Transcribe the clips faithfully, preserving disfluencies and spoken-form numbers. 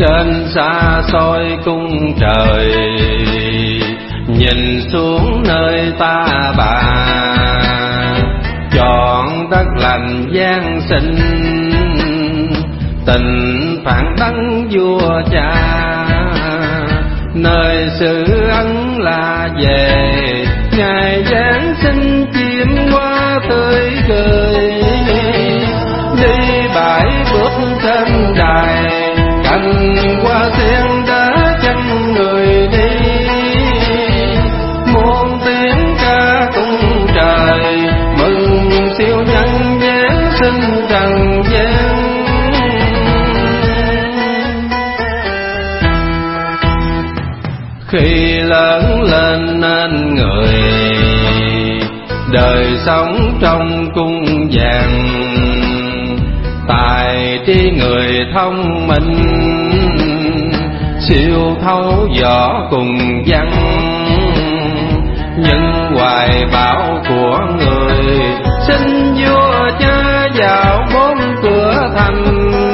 trên xa xôi cung trời, nhìn xuống nơi ta bà, chọn đất lành Giáng sinh, tình phản đấng vua cha, nơi xứ Ấn là về, ngày Giáng sinh chim hoa tươi cười, đi bãi bước trên đài, cành hoa sen đã chân người đi, muôn tiếng ca cung trời, mừng siêu nhân Giáng sinh trần gian. Khi lớn lên nên người, đời sống trong cung vàng, tài trí người thông minh, siêu thấu võ cùng văn, nhân hoài bão của người, xin vua cha vào bốn cửa thành,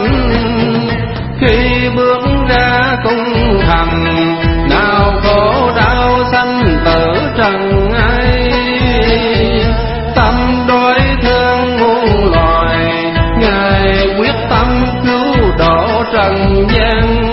khi bước ra cung thành, nào khổ đau sanh tử trần ai, tâm đối thương muôn loài, ngài quyết tâm cứu độ trần gian.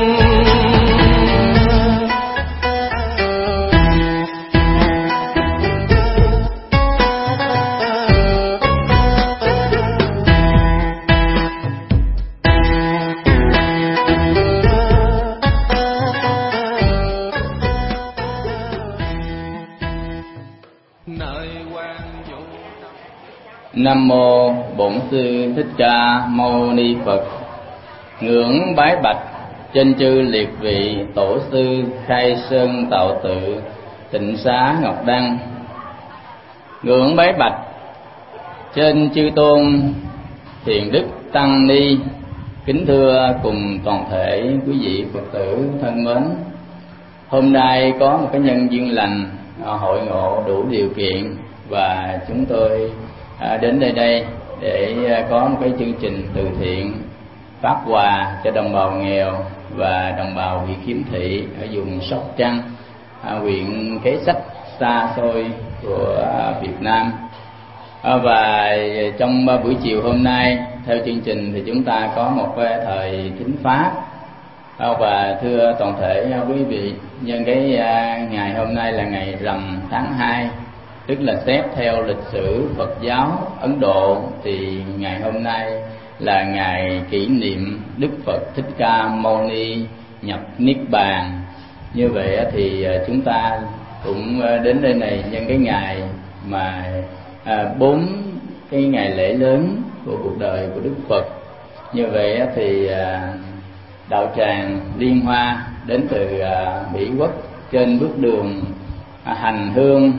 Nam mô Bổn Sư Thích Ca Mâu Ni Phật. Ngưỡng bái bạch trên chư liệt vị tổ sư Khai Sơn Tạo Tự Tịnh Xá Ngọc Đăng. Ngưỡng bái bạch trên chư tôn Thiền Đức Tăng Ni. Kính thưa cùng toàn thể quý vị Phật tử thân mến, hôm nay có một cái nhân duyên lành, hội ngộ đủ điều kiện và chúng tôi À, đến đây đây để à, có một cái chương trình từ thiện phát quà cho đồng bào nghèo và đồng bào bị khiếm thị ở vùng Sóc Trăng, à, huyện Kế Sách xa xôi của à, Việt Nam. À, và trong à, buổi chiều hôm nay theo chương trình thì chúng ta có một cái thời thính pháp, à, và thưa toàn thể à, quý vị, nhân cái à, ngày hôm nay là ngày rằm tháng hai, tức là xét theo lịch sử Phật giáo Ấn Độ thì ngày hôm nay là ngày kỷ niệm Đức Phật Thích Ca Mâu Ni nhập Niết Bàn. Như vậy thì chúng ta cũng đến đây này nhân cái ngày mà bốn à, cái ngày lễ lớn của cuộc đời của Đức Phật. Như vậy thì à, đạo tràng Liên Hoa đến từ à, Mỹ Quốc trên bước đường à, hành hương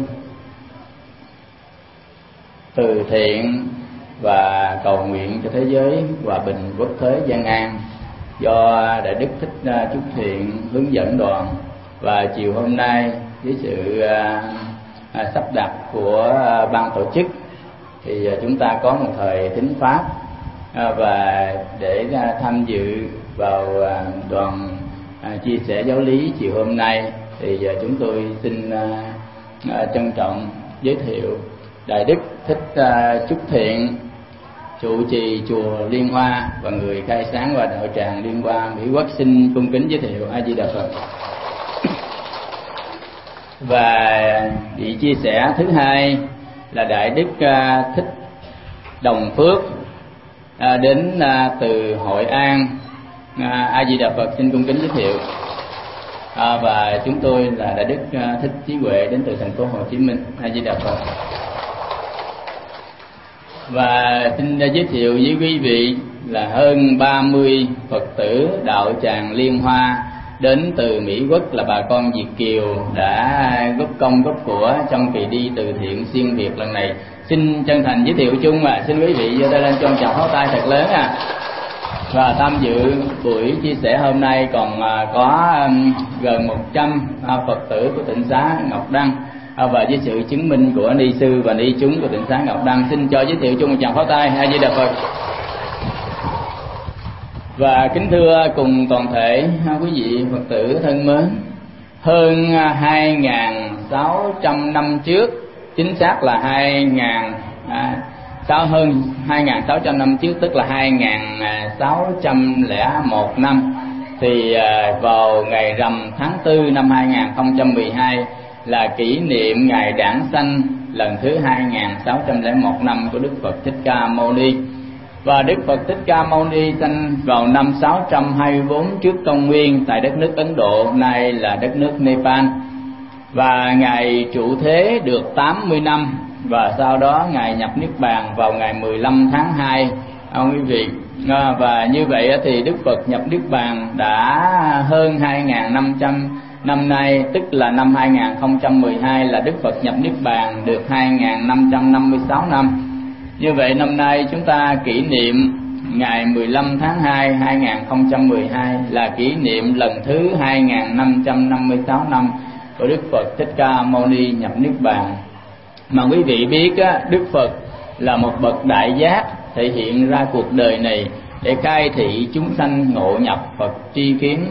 từ thiện và cầu nguyện cho thế giới hòa bình quốc thế gian an, do Đại Đức Thích Trúc Thiện hướng dẫn đoàn. Và chiều hôm nay với sự à, à, sắp đặt của à, ban tổ chức thì à, chúng ta có một thời thính pháp, à, và để à, tham dự vào à, đoàn à, chia sẻ giáo lý chiều hôm nay thì à, chúng tôi xin à, à, trân trọng giới thiệu Đại Đức Thích uh, Trúc Thiện, trụ trì chùa Liên Hoa và người khai sáng và đạo tràng Liên Hoa Mỹ Quốc, xin cung kính giới thiệu A Di Đà Phật. Và vị chia sẻ thứ hai là Đại Đức uh, Thích Đồng Phước, uh, đến uh, từ Hội An. uh, A Di Đà Phật, xin cung kính giới thiệu. Uh, và chúng tôi là Đại Đức uh, Thích Trí Huệ đến từ thành phố Hồ Chí Minh. A Di Đà Phật. Và xin giới thiệu với quý vị là hơn ba mươi Phật tử đạo tràng Liên Hoa đến từ Mỹ Quốc là bà con Việt kiều đã góp công góp của trong kỳ đi từ thiện xuyên Việt lần này. Xin chân thành giới thiệu chung và xin quý vị giơ tay lên cho một tràng pháo tay thật lớn à. Và tham dự buổi chia sẻ hôm nay còn có gần một trăm Phật tử của Tịnh Xá Ngọc Đăng, và với sự chứng minh của ni sư và ni chúng của Tịnh Xá Ngọc Đăng, xin cho giới thiệu chung một tràng pháo tay. A Di Đà Phật. Và kính thưa cùng toàn thể quý vị Phật tử thân mến, hơn hai nghìn sáu trăm năm trước, chính xác là hai nghìn sáu hơn hai nghìn sáu trăm năm trước, tức là hai nghìn sáu trăm lẻ một năm, thì vào ngày rằm tháng tư năm hai nghìn không trăm mười hai là kỷ niệm ngày đản sanh lần thứ hai nghìn sáu trăm lẻ một năm của Đức Phật Thích Ca Mâu Ni. Và Đức Phật Thích Ca Mâu Ni sanh vào năm sáu trăm hai mươi tư trước công nguyên tại đất nước Ấn Độ, nay là đất nước Nepal. Và Ngài trụ thế được tám mươi năm, và sau đó Ngài nhập Niết Bàn vào ngày mười lăm tháng hai, ông quý vị. À, và như vậy thì Đức Phật nhập Niết Bàn đã hơn hai nghìn năm trăm năm nay, tức là năm hai nghìn không trăm mười hai là Đức Phật nhập Niết Bàn được hai nghìn năm trăm năm mươi sáu năm. Như vậy năm nay chúng ta kỷ niệm ngày mười lăm tháng hai hai nghìn không trăm mười hai là kỷ niệm lần thứ hai nghìn năm trăm năm mươi sáu năm của Đức Phật Thích Ca Mâu Ni nhập Niết Bàn. Mà quý vị biết á, Đức Phật là một bậc đại giác, thể hiện ra cuộc đời này để khai thị chúng sanh ngộ nhập Phật tri kiến.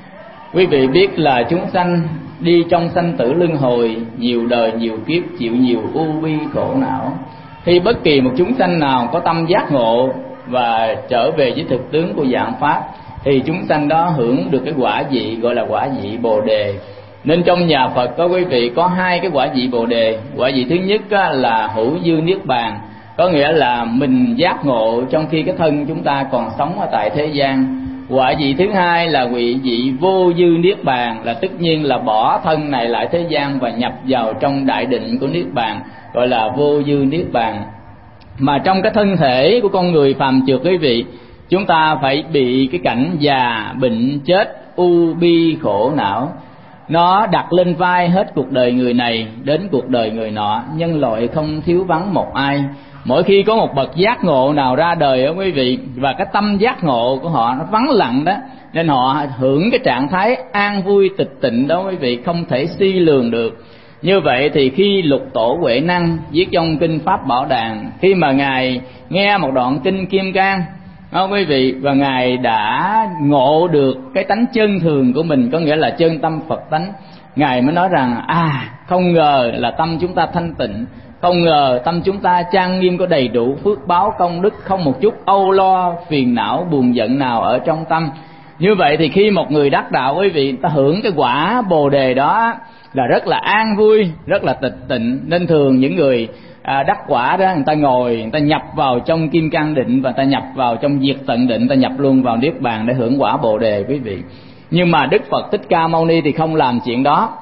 Quý vị biết là chúng sanh đi trong sanh tử luân hồi, nhiều đời nhiều kiếp, chịu nhiều ưu bi khổ não. Khi bất kỳ một chúng sanh nào có tâm giác ngộ và trở về với thực tướng của dạng pháp, thì chúng sanh đó hưởng được cái quả vị gọi là quả vị Bồ Đề. Nên trong nhà Phật có quý vị có hai cái quả vị Bồ Đề. Quả vị thứ nhất là hữu dư niết bàn, có nghĩa là mình giác ngộ trong khi cái thân chúng ta còn sống ở tại thế gian. Quả vị thứ hai là vị vị vô dư niết bàn, là tất nhiên là bỏ thân này lại thế gian và nhập vào trong đại định của niết bàn, gọi là vô dư niết bàn. Mà trong cái thân thể của con người phàm trượt quý vị, chúng ta phải bị cái cảnh già, bệnh, chết, u bi khổ não nó đặt lên vai hết cuộc đời người này đến cuộc đời người nọ. Nhân loại không thiếu vắng một ai. Mỗi khi có một bậc giác ngộ nào ra đời đó quý vị, và cái tâm giác ngộ của họ nó vắng lặng đó, nên họ hưởng cái trạng thái an vui tịch tịnh đó quý vị, không thể suy lường được. Như vậy thì khi Lục Tổ Huệ Năng viết trong kinh Pháp Bảo Đàn, khi mà Ngài nghe một đoạn kinh Kim Cang đó quý vị, và Ngài đã ngộ được cái tánh chân thường của mình, có nghĩa là chân tâm Phật tánh, Ngài mới nói rằng à, không ngờ là tâm chúng ta thanh tịnh, không ngờ tâm chúng ta trang nghiêm, có đầy đủ phước báo công đức, không một chút âu lo phiền não buồn giận nào ở trong tâm. Như vậy thì khi một người đắc đạo quý vị, ta hưởng cái quả Bồ Đề đó là rất là an vui, rất là tịch tịnh. Nên thường những người à, đắc quả đó, người ta ngồi, người ta nhập vào trong Kim Cang định, và ta nhập vào trong diệt tận định, ta nhập luôn vào Niết Bàn để hưởng quả Bồ Đề quý vị. Nhưng mà Đức Phật Thích Ca Mâu Ni thì không làm chuyện đó.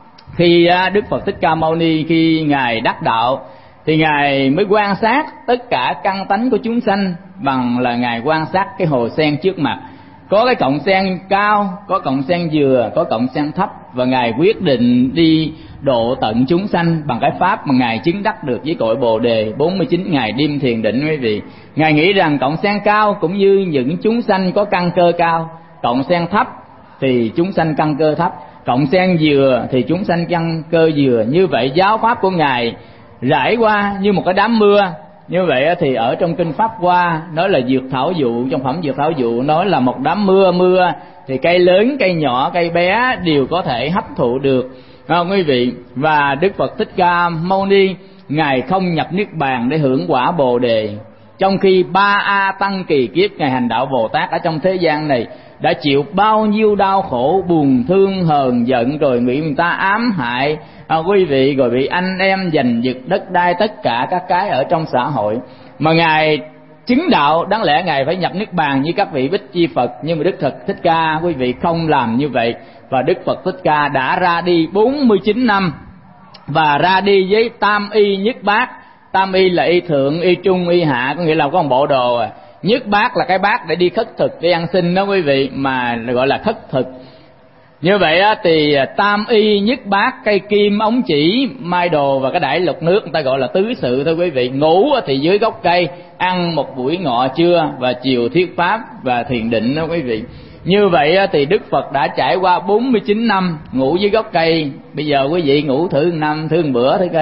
Khi à, Đức Phật Thích Ca Mâu Ni khi Ngài đắc đạo thì Ngài mới quan sát tất cả căn tánh của chúng sanh bằng là Ngài quan sát cái hồ sen trước mặt. Có cái cọng sen cao, có cọng sen dừa, có cọng sen thấp, và Ngài quyết định đi độ tận chúng sanh bằng cái pháp mà Ngài chứng đắc được với cội Bồ Đề bốn mươi chín ngày đêm thiền định quý vị. Ngài nghĩ rằng cọng sen cao cũng như những chúng sanh có căn cơ cao, cọng sen thấp thì chúng sanh căn cơ thấp, cọng sen dừa thì chúng sanh căn cơ dừa. Như vậy giáo pháp của Ngài rải qua như một cái đám mưa. Như vậy thì ở trong kinh Pháp Hoa nói là dược thảo dụ, trong phẩm dược thảo dụ nói là một đám mưa mưa thì cây lớn, cây nhỏ, cây bé đều có thể hấp thụ được, không quý vị. Và Đức Phật Thích Ca Mâu Ni Ngài không nhập Niết Bàn để hưởng quả Bồ Đề, trong khi ba A Tăng kỳ kiếp Ngài hành đạo Bồ Tát ở trong thế gian này đã chịu bao nhiêu đau khổ, buồn thương, hờn giận, rồi bị người ta ám hại, à, quý vị, rồi bị anh em giành giật đất đai, tất cả các cái ở trong xã hội. Mà Ngài chứng đạo, đáng lẽ Ngài phải nhập Niết Bàn như các vị Bích Chi Phật, nhưng mà Đức Phật Thích Ca quý vị không làm như vậy. Và Đức Phật Thích Ca đã ra đi bốn mươi chín năm, và ra đi với tam y nhất bát. Tam y là y thượng, y trung, y hạ, có nghĩa là có một bộ đồ à. Nhất bát là cái bát để đi khất thực, đi ăn xin đó quý vị, mà gọi là khất thực. Như vậy á, thì tam y nhất bát, cây kim, ống chỉ, mai đồ và cái đải lục nước, người ta gọi là tứ sự thôi quý vị. Ngủ thì dưới gốc cây, ăn một buổi ngọ trưa và chiều thuyết pháp và thiền định đó quý vị. Như vậy á, thì Đức Phật đã trải qua bốn mươi chín năm ngủ dưới gốc cây. Bây giờ quý vị ngủ thử năm, thử một bữa thử coi.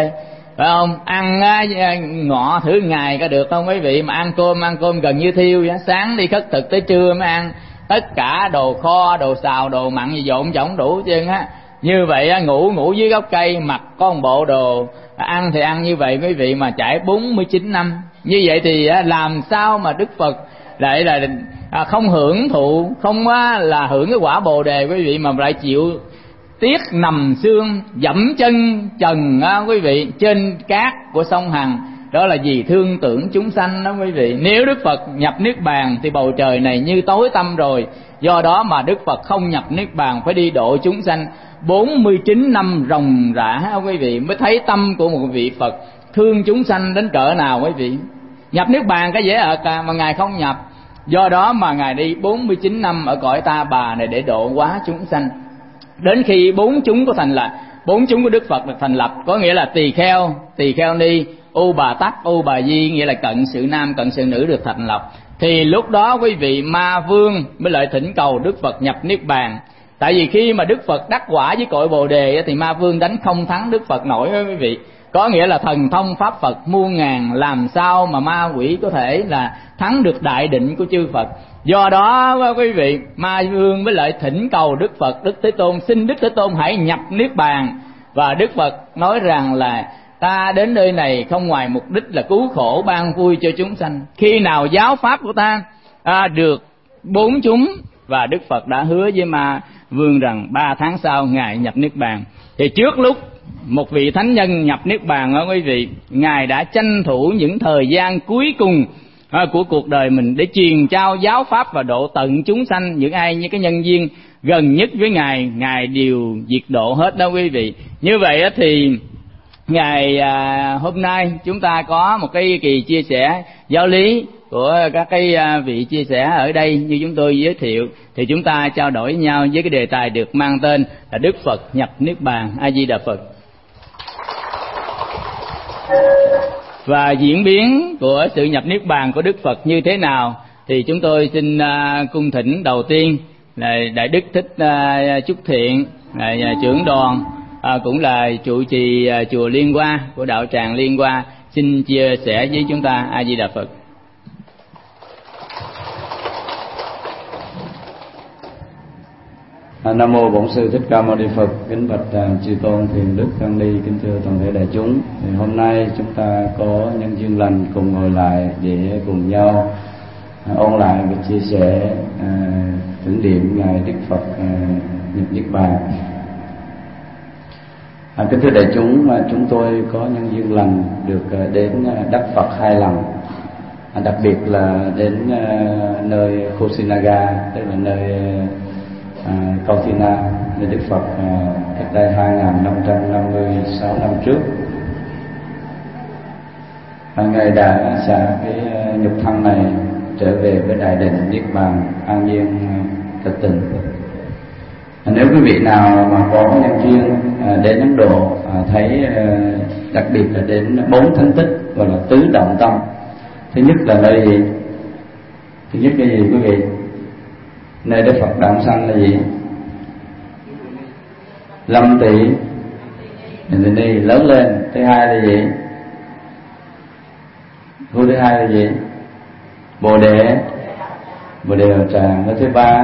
phải không? Ăn á, ngọ thử ngày có được không quý vị? Mà ăn cơm ăn cơm gần như thiêu vậy. Sáng đi khất thực tới trưa mới ăn, tất cả đồ kho, đồ xào, đồ mặn gì dộn chổng đủ trơn á. Như vậy á, ngủ ngủ dưới gốc cây, mặc có một bộ đồ, ăn thì ăn như vậy quý vị, mà trải bốn mươi chín năm. Như vậy thì á, làm sao mà Đức Phật lại là à, không hưởng thụ, không á, là hưởng cái quả Bồ đề quý vị, mà lại chịu tiếc nằm xương, dẫm chân trần á, quý vị, trên cát của sông Hằng. Đó là vì thương tưởng chúng sanh đó quý vị. Nếu Đức Phật nhập Niết Bàn thì bầu trời này như tối tăm rồi. Do đó mà Đức Phật không nhập Niết Bàn, phải đi độ chúng sanh bốn mươi chín năm ròng rã quý vị, mới thấy tâm của một vị Phật thương chúng sanh đến cỡ nào quý vị. Nhập Niết Bàn cái dễ ợt à, mà Ngài không nhập. Do đó mà Ngài đi bốn mươi chín năm ở cõi Ta Bà này để độ hóa chúng sanh. Đến khi bốn chúng có thành lập, bốn chúng của Đức Phật được thành lập, có nghĩa là Tỳ Kheo, Tỳ Kheo Ni, U Bà Tắc, U Bà Di, nghĩa là cận sự nam, cận sự nữ được thành lập. Thì lúc đó quý vị Ma Vương mới lại thỉnh cầu Đức Phật nhập Niết Bàn. Tại vì khi mà Đức Phật đắc quả với cội Bồ đề thì Ma Vương đánh không thắng Đức Phật nổi đó quý vị. Có nghĩa là thần thông pháp Phật muôn ngàn, làm sao mà ma quỷ có thể là thắng được đại định của chư Phật. Do đó quý vị, Ma Vương mới lại thỉnh cầu Đức Phật, Đức Thế Tôn, xin Đức Thế Tôn hãy nhập Niết Bàn. Và Đức Phật nói rằng là ta đến nơi này không ngoài mục đích là cứu khổ ban vui cho chúng sanh. Khi nào giáo pháp của ta à, được bốn chúng, và Đức Phật đã hứa với Ma Vương rằng ba tháng sau Ngài nhập Niết Bàn. Thì trước lúc một vị thánh nhân nhập Niết Bàn đó quý vị, Ngài đã tranh thủ những thời gian cuối cùng à, của cuộc đời mình để truyền trao giáo pháp và độ tận chúng sanh. Những ai như cái nhân viên gần nhất với Ngài, Ngài đều diệt độ hết đó quý vị. Như vậy thì ngày à, hôm nay chúng ta có một cái kỳ chia sẻ giáo lý của các cái vị chia sẻ ở đây như chúng tôi giới thiệu, thì chúng ta trao đổi với nhau với cái đề tài được mang tên là Đức Phật nhập Niết Bàn. A Di Đà Phật. Và diễn biến của sự nhập Niết Bàn của Đức Phật như thế nào thì chúng tôi xin uh, cung thỉnh đầu tiên là Đại Đức Thích uh, Chúc Thiện, là trưởng đoàn, uh, cũng là trụ trì uh, chùa Liên Hoa của đạo tràng Liên Hoa, xin chia sẻ với chúng ta. A Di Đà Phật. Nam mô Bổn Sư Thích Ca Mâu Ni Phật. Kính bạch chư tôn thiền đức tăng ni, kính thưa toàn thể đại chúng. Thì hôm nay chúng ta có nhân duyên lành cùng ngồi lại để cùng nhau ôn lại và chia sẻ à, tưởng niệm ngày Đức Phật à, nhập Niết Bàn. À, kính thưa đại chúng, chúng tôi có nhân duyên lành được đến đất Phật hai lần, à, đặc biệt là đến à, nơi Kusinaga, tức là nơi À, Câu Thi Na, nơi Đức Phật à, cách đây hai nghìn năm trăm năm mươi sáu năm trước. à, Ngài đã xả cái uh, nhục thân này trở về với đại định Niết Bàn an nhiên uh, tịch tịnh. à, Nếu quý vị nào mà có nhân duyên à, đến Ấn Độ à, thấy uh, đặc biệt là đến bốn thánh tích gọi là tứ động tâm. Thứ nhất là nơi gì? Thứ nhất là gì quý vị? Nơi Đức Phật đản sanh là gì? Lâm Tỳ Ni lớn lên. Thứ hai là gì? Khu thứ hai là gì? Bồ Đề Bồ Đề Đạo Tràng. Thứ ba,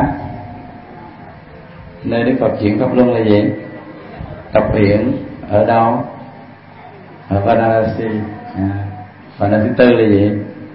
nơi Đức Phật chuyển pháp luân là gì? Tập hiện ở đâu? Ở Varanasi. à. Và nơi thứ tư là gì?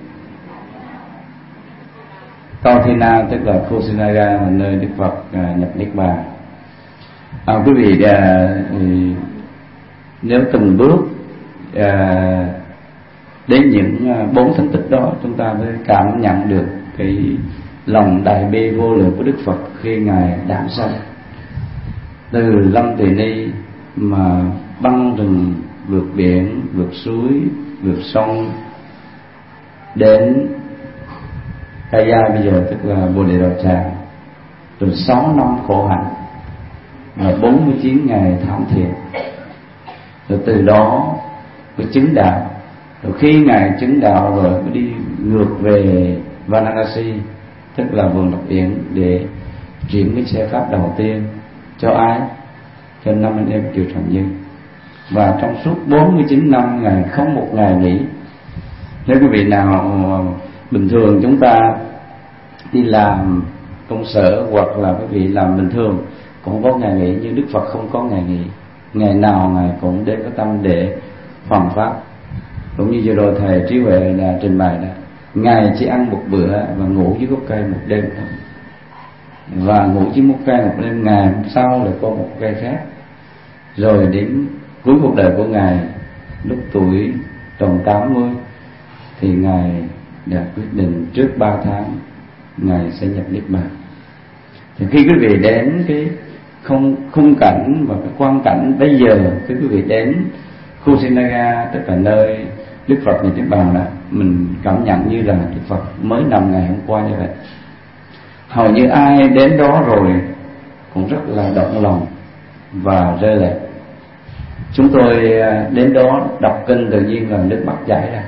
Câu Thi Na, tức là Kusinaga, là nơi Đức Phật à, nhập Niết Bàn. À, quý vị à, nếu từng bước à, đến những à, bốn thánh tích đó, chúng ta mới cảm nhận được cái lòng đại bi vô lượng của Đức Phật khi Ngài đản sanh. Từ Lâm Tỳ Ni mà băng rừng, vượt biển, vượt suối, vượt sông đến Kaya bây giờ tức là Bồ Đề Đạo Tràng, rồi sáu năm khổ hạnh và bốn mươi chín ngày thảm thiền, rồi từ đó mới chứng đạo. Rồi khi Ngài chứng đạo rồi mới đi ngược về Varanasi, tức là vườn Lạc Biển, để chuyển cái xe pháp đầu tiên cho ai? Cho năm anh em Kiều Trần Như. và trong suốt bốn mươi chín năm Ngài không một ngày nghỉ. Nếu quý vị nào bình thường chúng ta đi làm công sở hoặc là quý vị làm bình thường cũng có ngày nghỉ, nhưng Đức Phật không có ngày nghỉ. Ngày nào Ngài cũng đến có tâm để hoàn pháp. Cũng như vừa rồi thầy Trí Huệ đã trình bày đó, Ngài chỉ ăn một bữa và ngủ dưới gốc cây một đêm thôi, và ngủ dưới một cây một đêm. Ngày hôm sau lại có một cây khác. Rồi đến cuối cuộc đời của Ngài, lúc tuổi tròn tám mươi, thì Ngài đã quyết định trước ba tháng Ngài sẽ nhập Niết Bàn. Thì khi quý vị đến cái không khung cảnh và cái quang cảnh bây giờ, khi quý vị đến Kusinaga, tức là nơi Đức Phật nhập Niết Bàn, đó mình cảm nhận như là Đức Phật mới nằm ngày hôm qua như vậy. Hầu như ai đến đó rồi cũng rất là động lòng và rơi lệ. Chúng tôi đến đó đọc kinh tự nhiên là nước mắt chảy ra.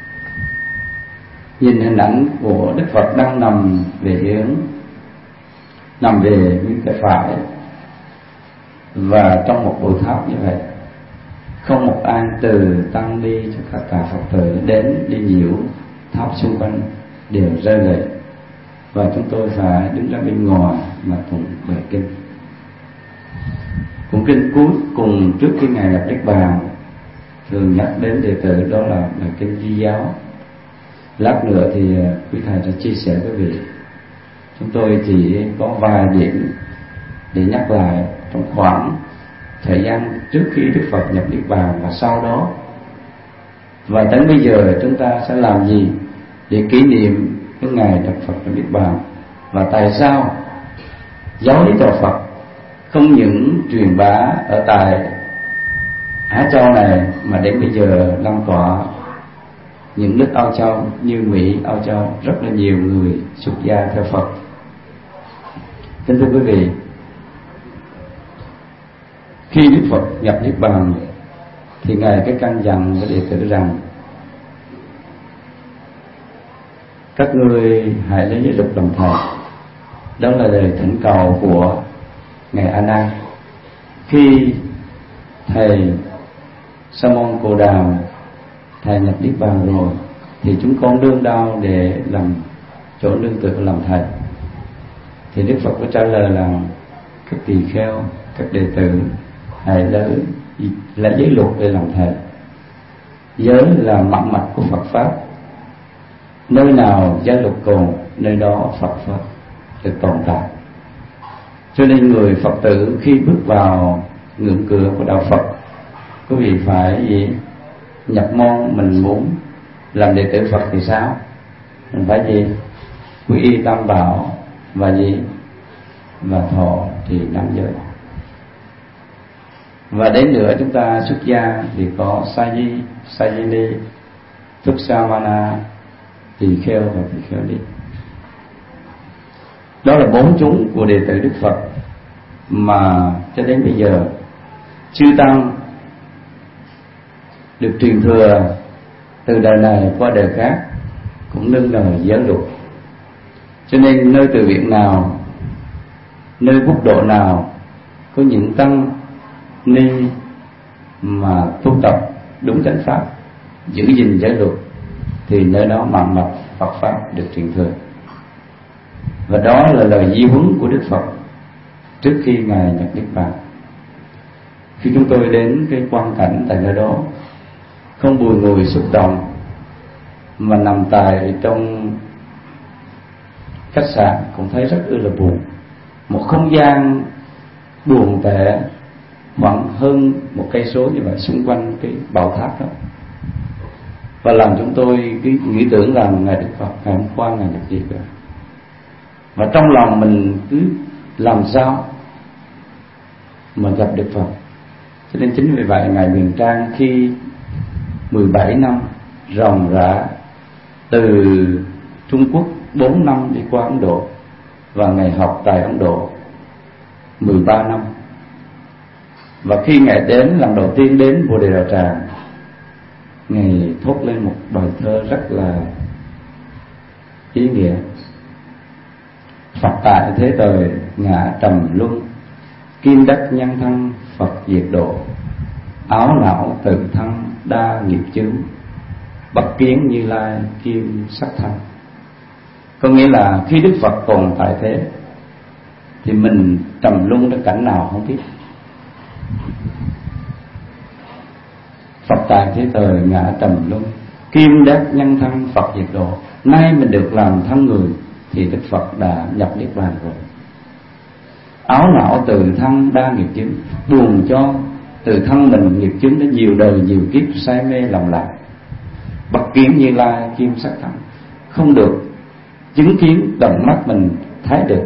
Nhìn hình ảnh của Đức Phật đang nằm về hướng, nằm về bên tay phải, và trong một bụi tháp như vậy, không một ai từ tăng ni cho các cả Phật tử đến đi nhiễu tháp xung quanh đều rơi lệ, và chúng tôi phải đứng ra bên ngoài mà tụng bài kinh. Cũng kinh cuối cùng trước khi Ngài nhập Niết Bàn thường nhắc đến đệ tử, đó là bài kinh Di Giáo. Lát nữa thì quý thầy sẽ chia sẻ với quý vị. Chúng tôi chỉ có vài điểm để nhắc lại trong khoảng thời gian trước khi Đức Phật nhập Niết Bàn và sau đó, và đến bây giờ chúng ta sẽ làm gì để kỷ niệm cái ngày Đức Phật nhập Niết Bàn, và tại sao giáo lý đạo Phật không những truyền bá ở tại Á Châu này mà đến bây giờ lan tỏa những nước Âu Châu như Mỹ, Âu Châu, rất là nhiều người xuất gia theo Phật. Kính thưa quý vị, khi Đức Phật nhập Niết Bàn thì Ngài cái căn dặn với đệ tử rằng: các ngươi hãy lấy giới luật làm thầy. Đó là lời thỉnh cầu của Ngài A Nan. Khi thầy Sa môn Cồ Đàm thầy nhập Niết Bàn rồi thì chúng con đương đau để làm chỗ nương tựa làm thầy. Thì Đức Phật có trả lời là: các tỳ kheo, các đệ tử hãy lấy lấy giới luật để làm thầy. Giới là mặng mạch của Phật pháp. Nơi nào giới luật còn, nơi đó Phật pháp được tồn tại. Cho nên người Phật tử khi bước vào ngưỡng cửa của đạo Phật, quý vị phải gì? Nhập môn. Mình muốn làm đệ tử Phật thì sao? Mình phải gì? Quy y tam bảo và gì? Và thọ thì năm giới. Và đến nữa chúng ta xuất gia thì có sa di, sa di ni, thức sa mana, tỳ kheo và tỳ kheo ni. Đó là bốn chúng của đệ tử Đức Phật mà cho đến bây giờ chư tăng được truyền thừa từ đời này qua đời khác cũng nương nhờ giới luật. Cho nên nơi từ viện nào, nơi quốc độ nào có những tăng ni mà tu tập đúng chánh pháp, giữ gìn giới luật, thì nơi đó mạn mạch Phật pháp được truyền thừa. Và đó là lời di huấn của Đức Phật trước khi Ngài nhập Niết Bàn. Khi chúng tôi đến cái quang cảnh tại nơi đó, không bùi ngùi xúc động, mà nằm tại trong khách sạn cũng thấy rất ư là buồn. Một không gian buồn tẻ khoảng hơn một cây số như vậy xung quanh cái bảo tháp đó, và làm chúng tôi cứ nghĩ tưởng rằng Ngài Đức Phật ngày hôm qua Ngài nhập gì cả. Và trong lòng mình cứ làm sao mà gặp được Phật. Cho nên chính vì vậy Ngài Huyền Trang khi mười bảy năm ròng rã từ Trung Quốc bốn năm đi qua Ấn Độ, và Ngài học tại Ấn Độ mười ba năm. Và khi Ngài đến lần đầu tiên đến Bồ Đề Đạo Tràng, Ngài thốt lên một bài thơ rất là ý nghĩa: Phật tại thế đời ngã trầm luân, kim đắc nhân thân Phật diệt độ. áo não tự thân đa nghiệp chướng, bất kiến Như Lai kim sắc thân. Có nghĩa là khi Đức Phật còn tại thế thì mình trầm luân trong cảnh nào không biết. Phật tại thế thời ngã trầm luân, kim đắc nhân thân Phật diệt độ. Nay mình được làm thân người thì Đức Phật đã nhập niết bàn rồi. Áo não từ thân đa nghiệp chướng, buồn cho từ thân mình nghiệp chướng đến nhiều đời nhiều kiếp say mê lầm lạc. Bất kiến Như Lai kim sắc thân, không được chứng kiến tận mắt mình thấy được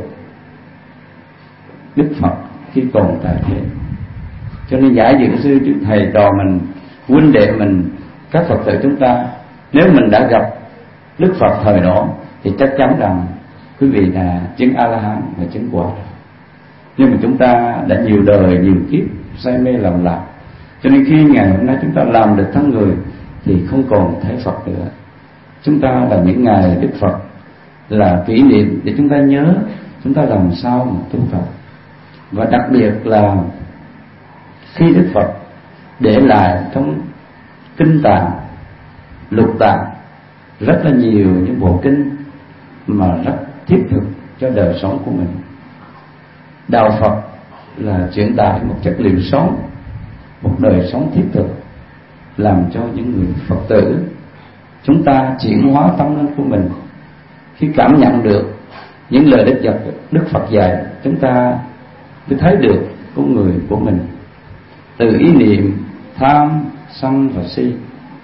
Đức Phật khi còn tại thế. Cho nên giải dưỡng sư thầy trò mình, huynh đệ mình, các Phật tử chúng ta, nếu mình đã gặp Đức Phật thời đó thì chắc chắn rằng quý vị là chứng A La Hán và chứng quả. Nhưng mà chúng ta đã nhiều đời nhiều kiếp say mê lầm lạc, cho nên khi ngày hôm nay chúng ta làm được thân người thì không còn thấy Phật nữa. Chúng ta là những ngày Đức Phật là kỷ niệm để chúng ta nhớ chúng ta làm sao mà tu Phật. Và đặc biệt là khi Đức Phật để lại trong kinh tạng, lục tạng rất là nhiều những bộ kinh mà rất thiết thực cho đời sống của mình. Đạo Phật là truyền tải một chất liệu sống, một đời sống thiết thực, làm cho những người Phật tử chúng ta chuyển hóa tâm linh của mình. Khi cảm nhận được những lời Đức Phật, Đức Phật dạy, chúng ta mới thấy được con người của mình từ ý niệm tham, sân và si.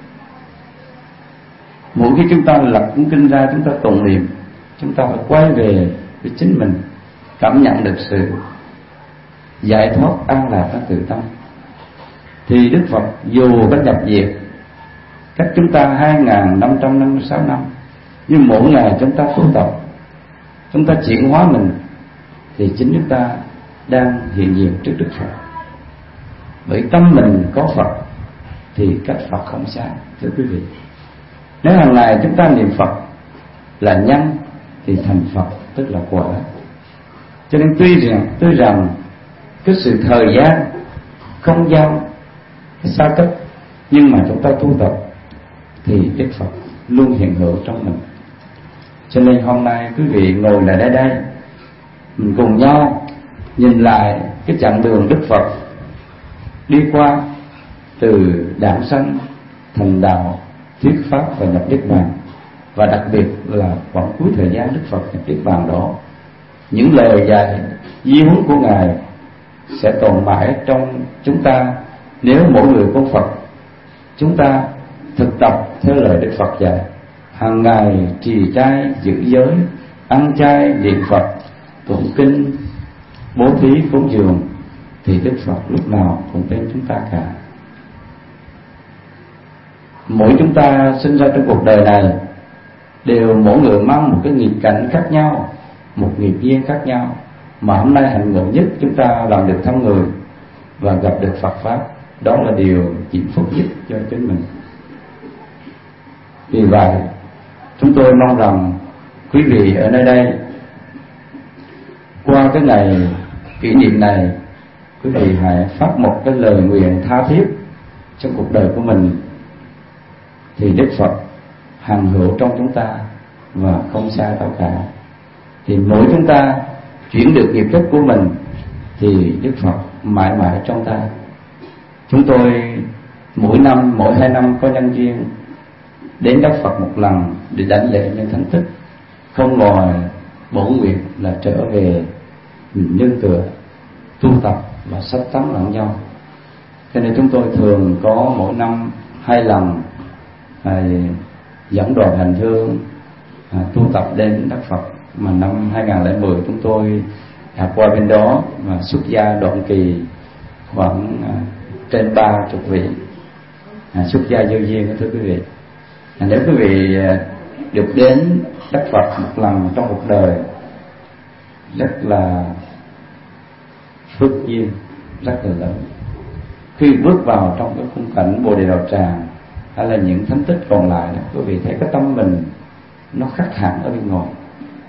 Mỗi khi chúng ta lật cuốn kinh ra, chúng ta tụng niệm, chúng ta phải quay về với chính mình, cảm nhận được sự giải thoát an lạc ở tự tâm. Thì Đức Phật dù có nhập diệt cách chúng ta hai nghìn năm trăm năm mươi sáu năm, nhưng mỗi ngày chúng ta tu tập, chúng ta chuyển hóa mình, thì chính chúng ta đang hiện diện trước Đức Phật. Bởi tâm mình có Phật thì cách Phật không xa, thưa quý vị. Nếu hàng ngày chúng ta niệm Phật là nhân thì thành Phật tức là quả. Cho nên tuy rằng tuy rằng cái sự thời gian, không gian, cái xa cách, nhưng mà chúng ta tu tập thì Đức Phật luôn hiện hữu trong mình. Cho nên hôm nay quý vị ngồi lại đây đây, mình cùng nhau nhìn lại cái chặng đường Đức Phật đi qua từ đản sanh thành đạo, thuyết pháp và nhập niết bàn. Và đặc biệt là khoảng cuối thời gian Đức Phật nhập niết bàn đó, những lời dạy di huấn của Ngài sẽ tồn mãi trong chúng ta nếu mỗi người con Phật chúng ta thực tập theo lời Đức Phật dạy, hàng ngày trì trai giữ giới, ăn chay niệm Phật, tụng kinh, bố thí cúng dường, thì Đức Phật lúc nào cũng bên chúng ta cả. Mỗi chúng ta sinh ra trong cuộc đời này đều mỗi người mang một cái nghiệp cảnh khác nhau, một nghiệp duyên khác nhau, mà hôm nay hạnh ngộ nhất chúng ta làm được thân người và gặp được Phật pháp, đó là điều hạnh phúc nhất cho chính mình. Vì vậy chúng tôi mong rằng quý vị ở nơi đây qua cái ngày kỷ niệm này, quý vị hãy phát một cái lời nguyện tha thiết trong cuộc đời của mình, thì Đức Phật hằng hữu trong chúng ta và không xa đâu cả. Thì mỗi chúng ta chuyển được nghiệp chất của mình thì Đức Phật mãi mãi trong ta. Chúng tôi mỗi năm, mỗi hai năm có nhân duyên đến Đất Phật một lần để đảnh lễ những thánh tích, không ngoài bổn nguyện là trở về mình nương tựa, tu tập và sách tấn lẫn nhau. Cho nên chúng tôi thường có mỗi năm hai lần à, dẫn đoàn hành hương à, tu tập đến Đất Phật. Mà năm hai nghìn không trăm lẻ mười chúng tôi à, qua bên đó và xuất gia đoạn kỳ khoảng à, trên ba chục vị à, xuất gia vô duyên, thưa quý vị. À, nếu quý vị à, được đến Đất Phật một lần trong cuộc đời, rất là phước duyên, rất là lớn. Khi bước vào trong cái khung cảnh Bồ Đề Đạo Tràng hay là những thánh tích còn lại đó, quý vị thấy cái tâm mình nó khác hẳn ở bên ngoài.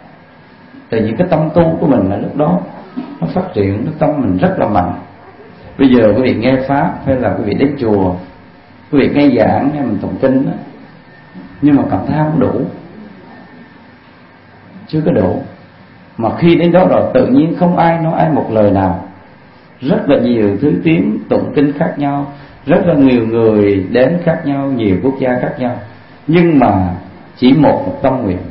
Tại vì cái tâm tu của mình là lúc đó nó phát triển, cái tâm mình rất là mạnh. Bây giờ quý vị nghe pháp hay là quý vị đến chùa, quý vị nghe giảng nghe mình tụng kinh đó, nhưng mà cảm thấy không đủ, chưa có đủ. Mà khi đến đó rồi tự nhiên không ai nói ai một lời nào. Rất là nhiều thứ tiếng tụng kinh khác nhau, rất là nhiều người đến khác nhau, nhiều quốc gia khác nhau, nhưng mà chỉ một, một tâm nguyện.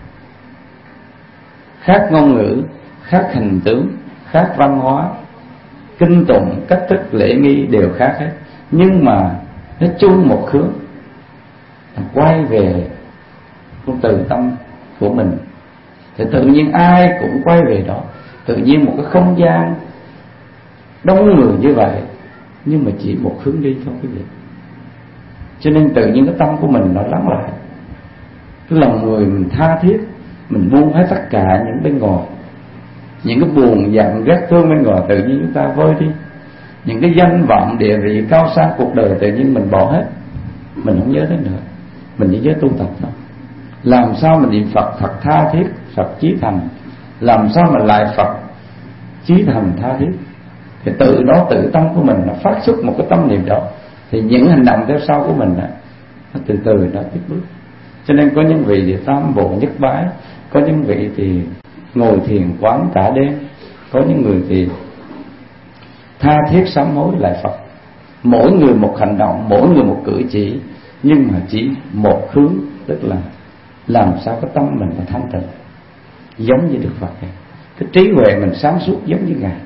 Khác ngôn ngữ, khác hình tướng, khác văn hóa, kinh tụng, cách thức lễ nghi đều khác hết, nhưng mà nó chung một hướng, quay về từ tâm của mình. Thì tự nhiên ai cũng quay về đó. Tự nhiên một cái không gian đông người như vậy, nhưng mà chỉ một hướng đi thôi quý vị. Cho nên tự nhiên cái tâm của mình nó lắng lại, cái lòng người mình tha thiết, mình buông hết tất cả những bên ngoài, những cái buồn giận ghét thương bên ngoài tự nhiên chúng ta vơi đi. Những cái danh vọng địa vị cao sang cuộc đời tự nhiên mình bỏ hết, mình không nhớ đến nữa, mình chỉ nhớ tu tập thôi. Làm sao mình niệm Phật thật tha thiết, Phật chí thành, làm sao mà lại Phật chí thành tha thiết, thì tự đó tự tâm của mình nó phát xuất một cái tâm niệm đó, thì những hành động theo sau của mình đó, nó từ từ nó tiếp bước. Cho nên có những vị thì tam bộ nhất bái, có những vị thì ngồi thiền quán cả đêm, có những người thì tha thiết sám hối lại Phật. Mỗi người một hành động, mỗi người một cử chỉ, nhưng mà chỉ một hướng, tức là làm sao cái tâm mình nó thanh tịnh, giống như Đức Phật này. Cái trí huệ mình sáng suốt giống như Ngài.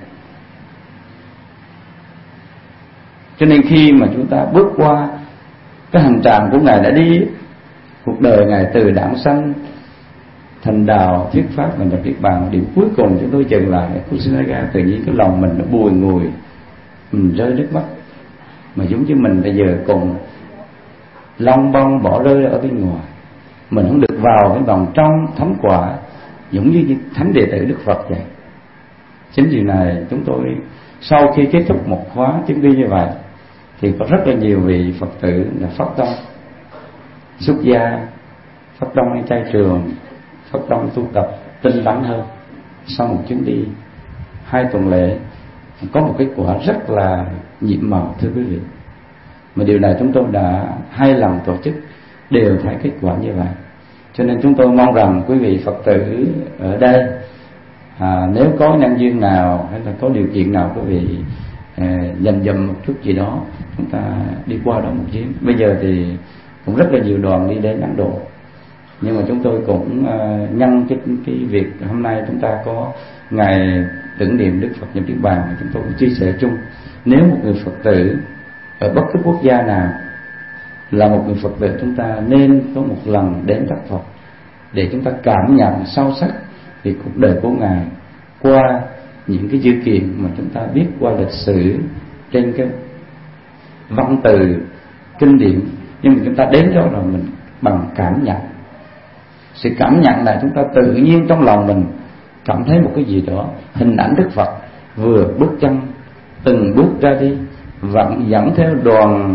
Cho nên khi mà chúng ta bước qua cái hành trạng của Ngài đã đi, cuộc đời Ngài từ đản sanh thành đạo, thuyết pháp và nhập niết bàn, điều cuối cùng chúng tôi dừng lại Kusinaga, tự nhiên cái lòng mình nó bùi ngùi, mình rơi nước mắt. Mà giống như mình bây giờ còn long bong bỏ rơi ở bên ngoài, mình không được vào cái vòng trong thánh quả giống như thánh đệ tử Đức Phật vậy. Chính vì này chúng tôi sau khi kết thúc một khóa chứng đi như vậy, thì có rất là nhiều vị Phật tử là phát tâm xuất gia, phát tâm ăn chay trường, phát tâm tu tập tinh tấn hơn. Sau một chuyến đi hai tuần lễ có một kết quả rất là nhiệm màu, thưa quý vị. Mà điều này chúng tôi đã hai lần tổ chức đều thấy kết quả như vậy. Cho nên chúng tôi mong rằng quý vị Phật tử ở đây, à, nếu có nhân duyên nào hay là có điều kiện nào quý vị à, dành dụm một chút gì đó, chúng ta đi qua đó một chuyến. Bây giờ thì cũng rất là nhiều đoàn đi đến Ấn Độ, nhưng mà chúng tôi cũng à, nhân cái, cái việc hôm nay chúng ta có ngày tưởng niệm Đức Phật nhập niết bàn, chúng tôi cũng chia sẻ chung. Nếu một người Phật tử ở bất cứ quốc gia nào là một người Phật tử, chúng ta nên có một lần đến thắp Phật để chúng ta cảm nhận sâu sắc về cuộc đời của Ngài qua những cái dữ kiện mà chúng ta biết qua lịch sử trên cái văn từ kinh điển. Nhưng mà chúng ta đến đó rồi mình bằng cảm nhận, sự cảm nhận này chúng ta tự nhiên trong lòng mình cảm thấy một cái gì đó, hình ảnh Đức Phật vừa bước chân từng bước ra đi, vẫn dẫn theo đoàn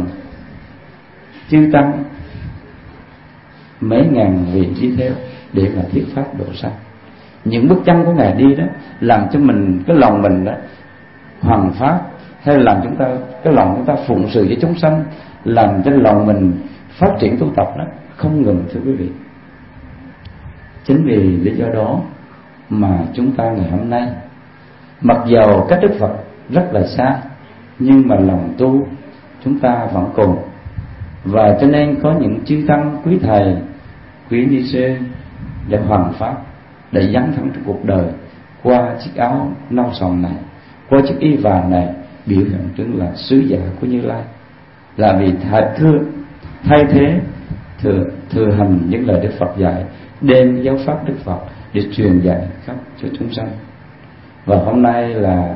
chư tăng mấy ngàn vị đi theo để mà thuyết pháp độ sanh. Những bước chân của Ngài đi đó làm cho mình, cái lòng mình đó hoằng pháp, hay làm chúng ta cái lòng chúng ta phụng sự với chúng sanh, làm cho lòng mình phát triển tu tập đó không ngừng, thưa quý vị. Chính vì lý do đó mà chúng ta ngày hôm nay, mặc dầu cách Đức Phật rất là xa, nhưng mà lòng tu chúng ta vẫn cùng. Và cho nên có những chư tăng, quý thầy, quý ni sư để hoàn pháp, để dấn thân trong cuộc đời qua chiếc áo nâu sòng này, qua chiếc y vàng này, biểu hiện chứng là sứ giả của Như Lai, là vì thay thưa thay thế thừa thừa hành những lời Đức Phật dạy, đem giáo pháp Đức Phật để truyền dạy khắp cho chúng sanh. Và hôm nay là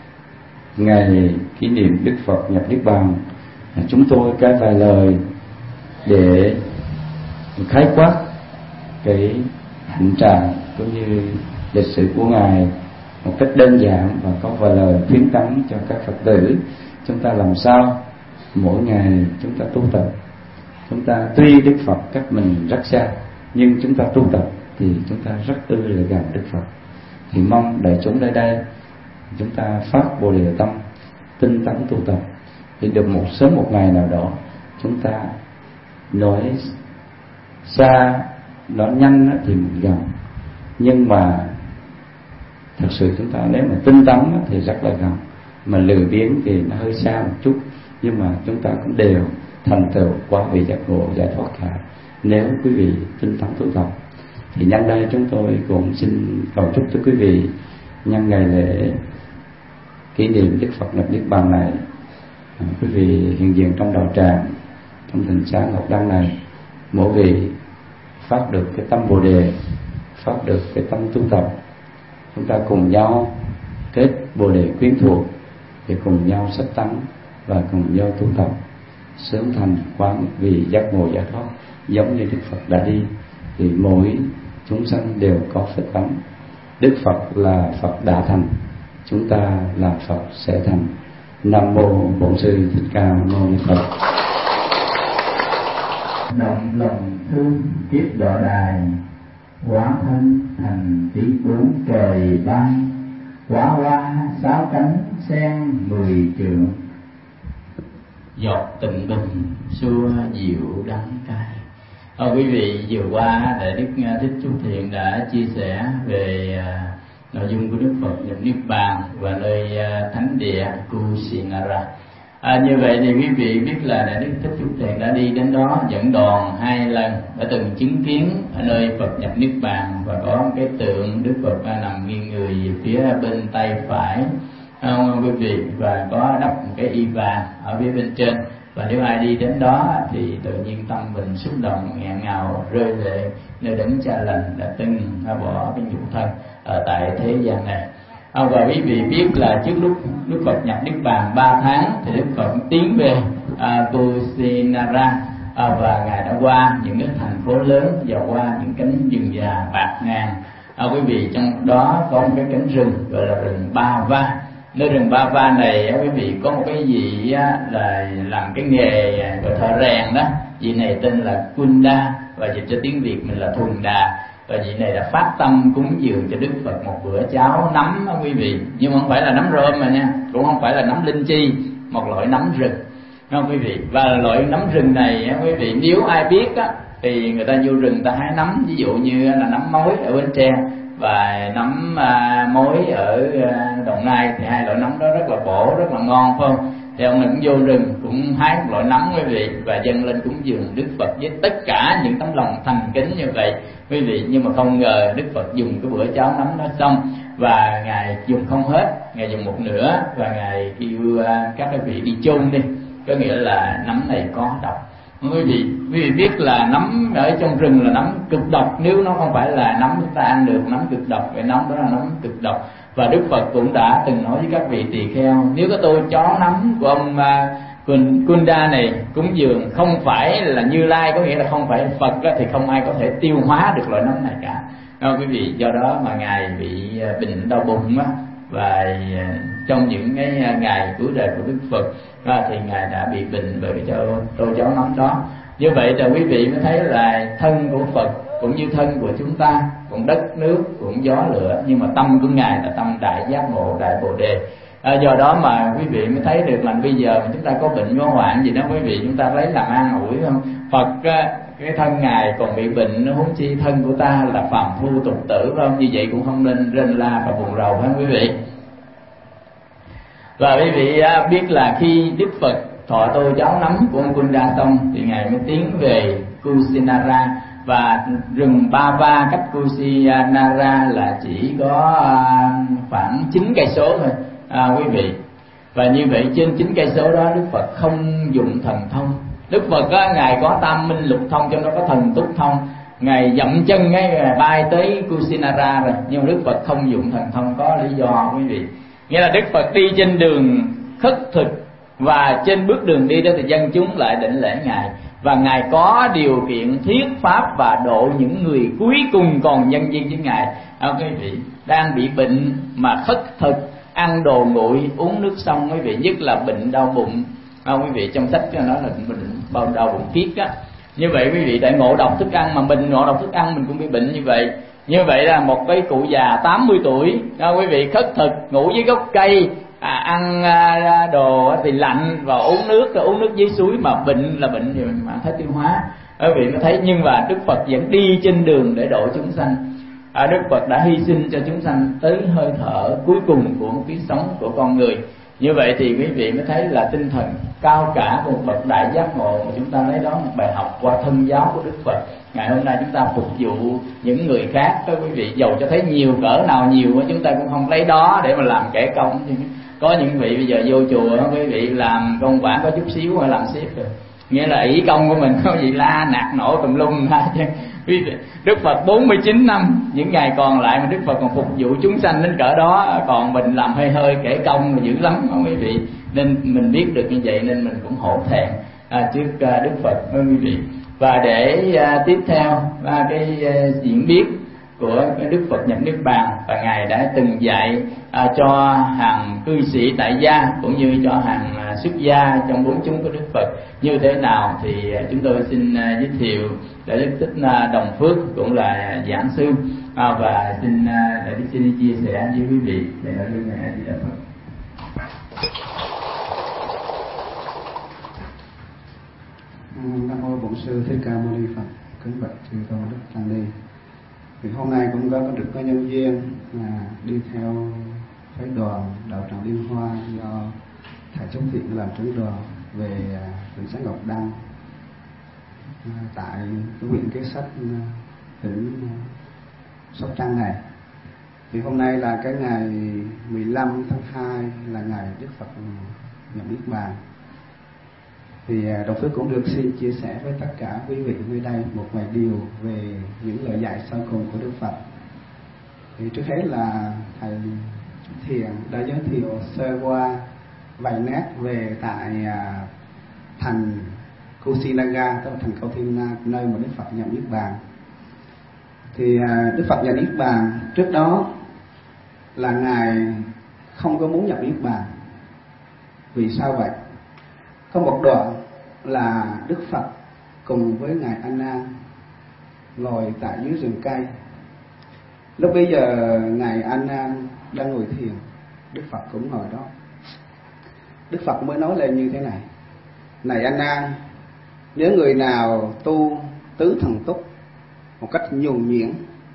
ngày kỷ niệm Đức Phật nhập niết bàn, chúng tôi cái vài lời để khái quát cái hành trạng cũng như lịch sử của Ngài một cách đơn giản, và có vài lời khuyến tấn cho các Phật tử. Chúng ta làm sao mỗi ngày chúng ta tu tập, chúng ta tuy Đức Phật cách mình rất xa, nhưng chúng ta tu tập thì chúng ta rất ư là gần Đức Phật. Thì mong đại chúng nơi đây chúng ta phát Bồ Đề tâm, tinh tấn tu tập, thì được một sớm một ngày nào đó chúng ta nói xa nói nhanh thì mình gần, nhưng mà thật sự chúng ta nếu mà tinh tấn thì rất là gần, mà lười biếng thì nó hơi xa một chút, nhưng mà chúng ta cũng đều thành tựu qua vị giác ngộ giải thoát cả nếu quý vị tinh tấn tu tập. Thì nhân đây chúng tôi cũng xin cầu chúc cho quý vị nhân ngày lễ kỷ niệm Đức Phật nhập Niết Bàn này, à, quý vị hiện diện trong đạo tràng, trong thịnh xá Ngọc Đăng này, mỗi vị phát được cái tâm Bồ đề, phát được cái tâm tu tập, chúng ta cùng nhau kết Bồ đề quyến thuộc để cùng nhau sách tấn và cùng nhau tu tập, sớm thành qua một vị giác ngộ giải thoát giống như Đức Phật đã đi. Thì mỗi chúng sanh đều có phật tấn. Đức Phật là Phật đã thành, chúng ta là Phật sẽ thành. Nam mô Bổn Sư Thích Ca Mâu Ni Phật. Động lòng thương kiếp đọa đài, hóa thân thành tí bốn trời ban, hóa hoa sáu cánh sen mười trượng, giọt tịnh bình xua dịu đắng cay. À, quý vị vừa qua Đại Đức Thích Chú Thiện đã chia sẻ về à, nội dung của Đức Phật nhập Niết Bàn và nơi à, thánh địa Kusinara. À, như vậy thì quý vị biết là Đại Đức Thích Chú Thiện đã đi đến đó dẫn đoàn hai lần, đã từng chứng kiến ở nơi Phật nhập Niết Bàn và có một cái tượng Đức Phật nằm nghiêng người phía bên tay phải, à, quý vị, và có đắp một cái y vàng ở phía bên trên. Và nếu ai đi đến đó thì tự nhiên tâm mình xúc động nghẹn ngào rơi lệ, nơi đấng Cha Lành đã từng bỏ cái nhục thân ở tại thế gian này. À, và quý vị biết là trước lúc Đức Phật nhập Niết Bàn ba tháng thì Đức Phật tiến về à, Kusinara, à, và ngài đã qua những cái thành phố lớn và qua những cánh rừng già bạt ngàn. À, quý vị, trong đó có một cái cánh rừng gọi là rừng Ba Va. Nơi rừng Ba Va này quý vị có một cái gì là làm cái nghề gọi thợ rèn đó, vị này tên là Kunda và dịch cho tiếng Việt mình là Thuần Đà. Và vị này đã phát tâm cúng dường cho Đức Phật một bữa cháo nấm đó quý vị, nhưng mà không phải là nấm rơm mà nha, cũng không phải là nấm linh chi, một loại nấm rừng đó quý vị. Và loại nấm rừng này quý vị, nếu ai biết á thì người ta vô rừng người ta hái nấm, ví dụ như là nấm mối ở Bến Tre và nấm à, mối ở à, Đồng Nai, thì hai loại nấm đó rất là bổ, rất là ngon, phải không? Thì ông này cũng vô rừng cũng hái một loại nấm quý vị và dâng lên cúng dường Đức Phật với tất cả những tấm lòng thành kính như vậy quý vị. Nhưng mà không ngờ Đức Phật dùng cái bữa cháo nấm đó xong và ngài dùng không hết, ngài dùng một nửa và ngài kêu à, các quý vị đi chôn đi, có nghĩa là nấm này có độc. Quý vị, quý vị biết là nấm ở trong rừng là nấm cực độc, nếu nó không phải là nấm chúng ta ăn được, nấm cực độc, vậy nấm đó là nấm cực độc. Và Đức Phật cũng đã từng nói với các vị tỳ kheo, nếu có tôi chó nấm của ông uh, Kunda này cúng dường không phải là Như Lai, có nghĩa là không phải Phật đó, thì không ai có thể tiêu hóa được loại nấm này cả. Đó, quý vị, do đó mà ngài bị bệnh đau bụng á, và trong những cái ngày cuối đời của Đức Phật à, thì ngài đã bị bệnh bởi cái tô cháo nấm đó. Như vậy là quý vị mới thấy là thân của Phật cũng như thân của chúng ta, cũng đất nước, cũng gió lửa, nhưng mà tâm của ngài là tâm đại giác ngộ, đại bồ đề. À, do đó mà quý vị mới thấy được là bây giờ mà chúng ta có bệnh có hoạn gì đó quý vị, chúng ta lấy làm an ủi không? Phật cái thân ngài còn bị bệnh, huống chi thân của ta là phàm phu tục tử, phải không? Như vậy cũng không nên rên la và buồn rầu, phải không quý vị? Và quý vị biết là khi Đức Phật thọ tô cháo nấm của ông Kunda xong thì ngài mới tiến về Kusinara, và rừng Ba Va cách Kusinara là chỉ có khoảng chín cây số thôi à, quý vị. Và như vậy trên chín cây số đó Đức Phật không dùng thần thông. Đức Phật á, ngài có tam minh lục thông, trong đó có thần túc thông. Ngài dậm chân ngay bay tới Kusinara rồi, nhưng mà Đức Phật không dụng thần thông, có lý do quý vị. Nghĩa là Đức Phật đi trên đường khất thực, và trên bước đường đi đó thì dân chúng lại đảnh lễ ngài, và ngài có điều kiện thuyết pháp và độ những người cuối cùng còn nhân duyên với ngài. À, quý vị đang bị bệnh mà khất thực, ăn đồ nguội, uống nước xong quý vị, nhất là bệnh đau bụng. À, quý vị, trong sách cho nó là bệnh bao đau bụng kiết á. Như vậy quý vị, tại ngộ độc thức ăn, mà mình ngộ độc thức ăn mình cũng bị bệnh như vậy. Như vậy là một cái cụ già tám mươi tuổi, à, quý vị, khất thực ngủ dưới gốc cây à, ăn à, đồ thì lạnh và uống nước uống nước dưới suối mà bệnh là bệnh gì mà thấy tiêu hóa. Quý vị có thấy, nhưng mà Đức Phật vẫn đi trên đường để độ chúng sanh. À, Đức Phật đã hy sinh cho chúng sanh tới hơi thở cuối cùng của một kiếp sống của con người. Như vậy thì quý vị mới thấy là tinh thần cao cả của một bậc đại giác ngộ mà chúng ta lấy đó một bài học qua thân giáo của Đức Phật. Ngày hôm nay chúng ta phục vụ những người khác đó quý vị, dầu cho thấy nhiều cỡ nào nhiều chúng ta cũng không lấy đó để mà làm kẻ công. Có những vị bây giờ vô chùa quý vị làm công quả có chút xíu mà làm xếp rồi, nghĩa là ý công của mình có gì la nạt nổ tùm lum ha chứ. Đức Phật bốn mươi chín năm, những ngày còn lại mà Đức Phật còn phục vụ chúng sanh đến cỡ đó, còn mình làm hơi hơi kể công dữ lắm quý vị. Nên mình biết được như vậy nên mình cũng hổ thẹn à, trước à, Đức Phật quý vị. Và để à, tiếp theo à, cái à, diễn biến của Đức Phật nhập Niết Bàn, và Ngài đã từng dạy à, cho hàng cư sĩ tại gia cũng như cho hàng à, xuất gia trong bốn chúng của Đức Phật như thế nào thì à, chúng tôi xin à, giới thiệu Đại Đức Thích à, Đồng Phước cũng là giảng sư à, và xin à, Đại Đức xin chia sẻ với quý vị về nội dung này. Di Đà Phật. Nam mô Bổn Sư Thích Ca Mâu Ni Phật. Kính bạch chư tôn đức tăng ni. Thì hôm nay cũng có được có nhân duyên là đi theo phái đoàn đạo tràng Liên Hoa do thầy Chống Thiện làm trưởng đoàn về tỉnh Xã Ngọc Đăng tại cái huyện Kế Sách, tỉnh Sóc Trăng này. Thì hôm nay là cái ngày mười lăm tháng hai là ngày Đức Phật nhập Niết Bàn. Thì Đồng Phước cũng được xin chia sẻ với tất cả quý vị nơi đây một vài điều về những lời dạy sau cùng của Đức Phật. Thì trước hết là thầy Thiện đã giới thiệu sơ qua vài nét về tại thành Kusinaga, tức là thành Câu Thiên Na, nơi mà Đức Phật nhập Niết Bàn. Thì Đức Phật nhập Niết Bàn trước đó là Ngài không có muốn nhập Niết Bàn. Vì sao vậy? Có một đoạn là Đức Phật cùng với Ngài A Nan ngồi tại dưới rừng cây. Lúc bây giờ Ngài A Nan đang ngồi thiền, Đức Phật cũng ngồi đó. Đức Phật mới nói lên như thế này: này A Nan, nếu người nào tu tứ thần túc một cách nhuần nhuyễn,